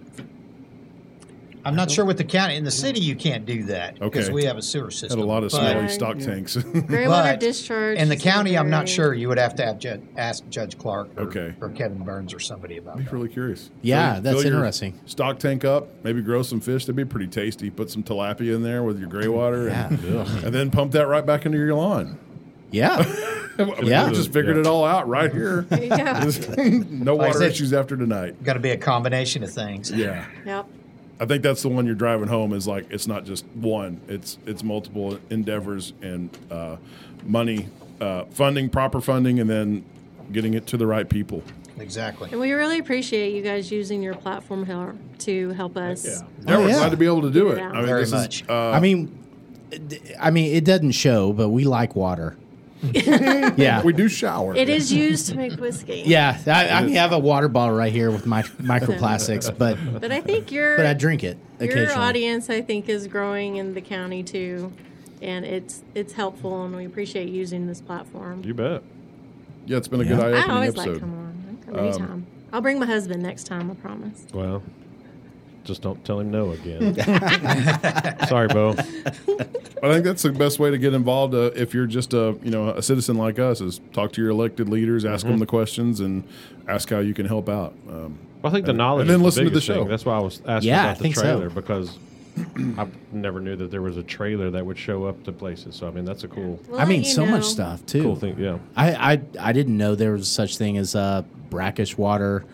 I'm not sure with the county. In the city, you can't do that because Okay. we have a sewer system. Had a lot of But smelly stock tanks. gray water But discharge. in the is county, I'm not very- sure. You would have to ask Judge Clark or, Okay. or Kevin Burns or somebody about I'm that. really curious. Yeah, Fill that's your interesting. Stock tank up, maybe grow some fish. That'd be pretty tasty. Put some tilapia in there with your gray water, and then pump that right back into your lawn. Yeah. Yeah. We just figured it all out right here. Yeah. No Like I water said- issues after tonight. Got to be a combination of things. Yeah. Yep. I think that's the one you're driving home is like it's not just one, it's multiple endeavors and money, funding, proper funding, and then getting it to the right people. Exactly. And we really appreciate you guys using your platform to help us. Yeah, we're yeah. glad to be able to do it. Yeah. I mean, Very this much. Is, I mean, it doesn't show, but we like water. Yeah. we do shower. It is used to make whiskey. Yeah. I mean, I have a water bottle right here with my microplastics, but But I think your I drink it occasionally. your audience, I think, is growing in the county too, and it's helpful, and we appreciate using this platform. You bet. Yeah, it's been a good Yeah. eye-opening I always episode. like come on. I come anytime. I'll bring my husband next time. I promise. Well, just don't tell him no again. Sorry, Bo. I think that's the best way to get involved. If you're just a citizen like us, is talk to your elected leaders, ask them the questions, and ask how you can help out. Well, I think the knowledge and then is listen to the biggest show. thing. That's why I was asking Yeah, I about the think so. trailer because I never knew that there was a trailer that would show up to places. So I mean, that's a cool, We'll I let mean, you so know. much stuff too. cool thing. Yeah. I didn't know there was such thing as brackish water.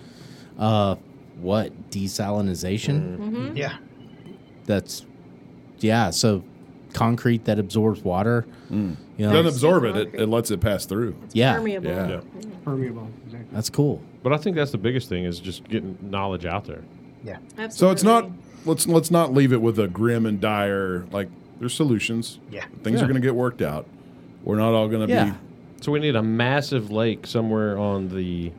Desalinization? Yeah. That's so concrete that absorbs water. You know, Doesn't absorb it; it lets it pass through. yeah, Permeable. Yeah. Permeable. Exactly. that's cool. But I think that's the biggest thing is just getting knowledge out there. Yeah. Absolutely. So it's not. Let's not leave it with a grim and dire. Like there's solutions. Yeah. Things Yeah. are going to get worked out. We're not all going to Yeah. be. So we need a massive lake somewhere on the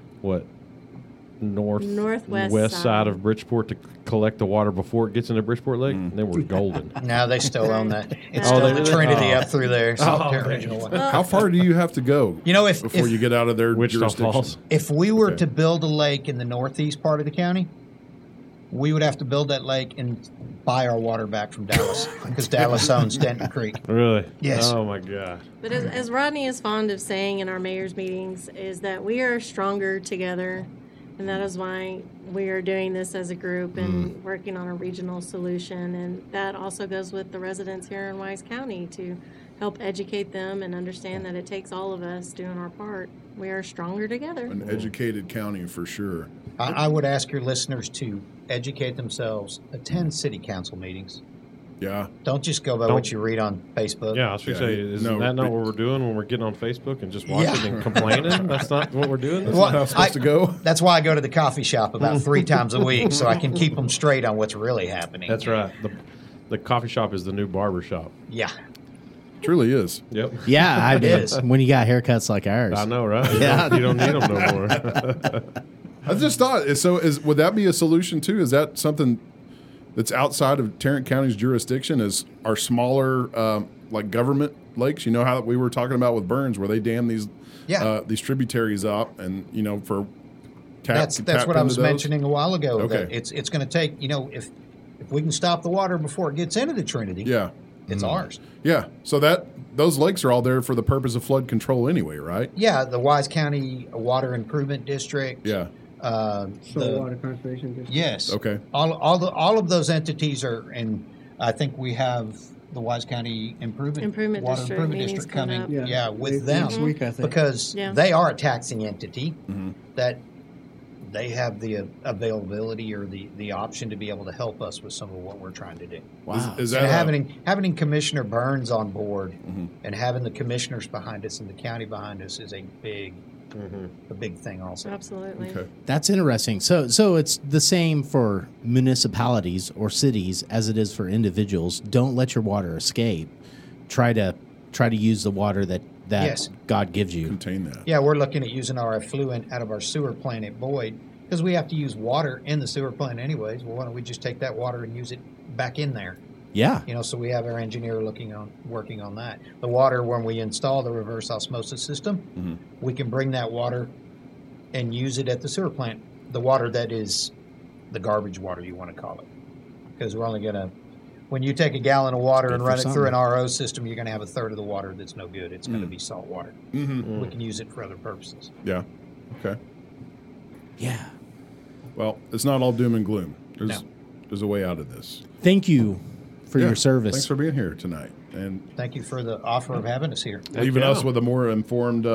Northwest west side. side of Bridgeport to collect the water before it gets into Bridgeport Lake, and then we're golden. Now they still own that. It's Oh, still they the really? Trinity Oh. up through there. So Oh, Terra okay. Regional one. How far do you have to go? You know, if before you get out of their Wichita jurisdiction? Falls. If we were Okay. to build a lake in the northeast part of the county, we would have to build that lake and buy our water back from Dallas because Dallas owns Denton Creek. Really? Yes. Oh my God. But as Rodney is fond of saying in our mayor's meetings, is that we are stronger together, and that is why we are doing this as a group and working on a regional solution. And that also goes with the residents here in Wise County to help educate them and understand that it takes all of us doing our part. We are stronger together. An educated county for sure. I would ask your listeners to educate themselves, attend city council meetings. Yeah. Don't just go by what you read on Facebook. Yeah, I was going to say, isn't that not what we're doing when we're getting on Facebook and just watching Yeah. and complaining? That's not what we're doing? Well, How it's supposed to go? That's why I go to the coffee shop about 3 times a week so I can keep them straight on what's really happening. That's right. The coffee shop is the new barber shop. Yeah. Truly is. Yep. Yeah, I did. is. When you got haircuts like ours. I know, right? Yeah. You don't need them no more. I just thought, so would that be a solution too? Is that something that's outside of Tarrant County's jurisdiction? Is our smaller, like government lakes? You know how we were talking about with Burns, where they dam these tributaries up, and for That's what I was mentioning a while ago. Okay. That it's going to take, if we can stop the water before it gets into the Trinity, Yeah, it's ours. yeah. So those lakes are all there for the purpose of flood control anyway, right? Yeah, the Wise County Water Improvement District. Yeah. Saltwater Conservation District. Yes. Okay. All of those entities are, and I think we have the Wise County Water District Improvement meetings District coming coming. up. Yeah, with them Next week, I think. because Yeah. they are a taxing entity Mm-hmm. that they have the availability or the option to be able to help us with some of what we're trying to do. Wow. Is And that having Commissioner Burns on board Mm-hmm. and having the commissioners behind us and the county behind us is a big thing also. Absolutely. okay? That's interesting. So it's the same for municipalities or cities as it is for individuals. Don't let your water escape. Try to use the water that Yes. God gives you. Contain that. Yeah, we're looking at using our effluent out of our sewer plant at Boyd because we have to use water in the sewer plant anyways. Well, why don't we just take that water and use it back in there? Yeah. So we have our engineer working on that. The water, when we install the reverse osmosis system, we can bring that water and use it at the sewer plant. The water that is the garbage water, you want to call it, because we're only going to. When you take a gallon of water and for run it through an something. RO system, you're going to have a third of the water that's no good. It's going to be salt water. Mm-hmm. We can use it for other purposes. Yeah. Okay. Yeah. Well, it's not all doom and gloom. No. There's a way out of this. Thank you for Yeah. your service. Thanks for being here tonight and Thank you for the offer of having us here. leaving yeah. us with a more informed,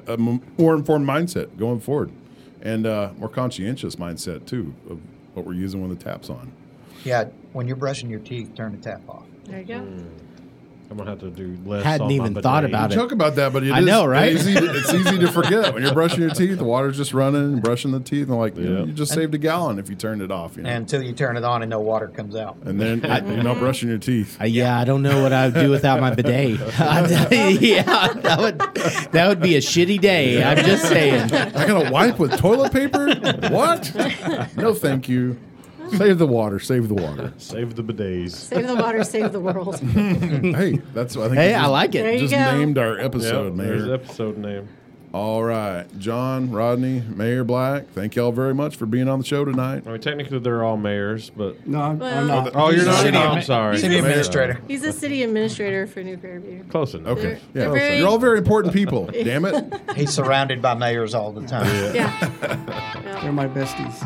mindset going forward, and more conscientious mindset too of what we're using when the tap's on. Yeah, when you're brushing your teeth, turn the tap off. There you go. I'm going to have to do less Hadn't on my even thought bidet. about it. Joke about that, but I know, right? It's easy to forget when you're brushing your teeth. The water's just running and brushing the teeth, and you just saved a gallon if you turned it off. Until you turn it on and no water comes out. And then you're not brushing your teeth. I don't know what I would do without my bidet. Yeah, that would be a shitty day. I'm just saying. I got to wipe with toilet paper? What? No, thank you. Save the water. Save the water. Save the bidets. Save the water, save the world. Hey, that's what I think. Hey, we I just- like There it. you Just go. named our episode, There's the Mayor. episode name. All right. John, Rodney, Mayor Black, thank y'all very much for being on the show tonight. I mean, technically they're all mayors, but No, I'm Well- not. oh, you're not. City Oh, admi- I'm sorry. City administrator. He's the city administrator for New Fairview. Close enough. Okay. They're Yeah. very- You're all very important people. Damn it. He's surrounded by mayors all the time. Yeah. They're my besties.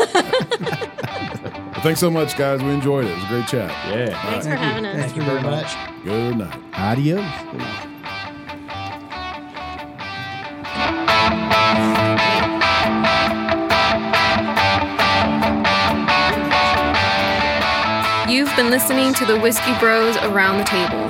Well, thanks so much, guys. We enjoyed it. It was a great chat. Yeah. Thanks for having us. Thank you very much. Good night. Adios. You've been listening to the Whiskey Bros Around the Table.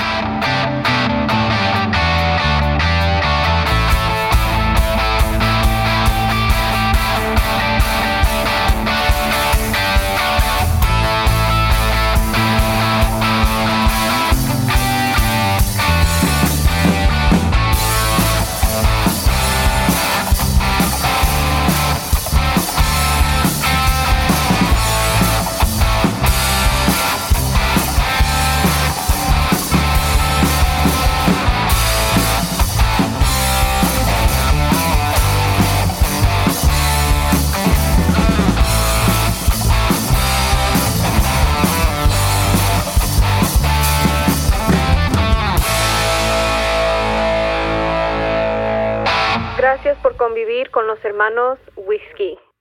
Gracias por convivir con los hermanos Whiskey.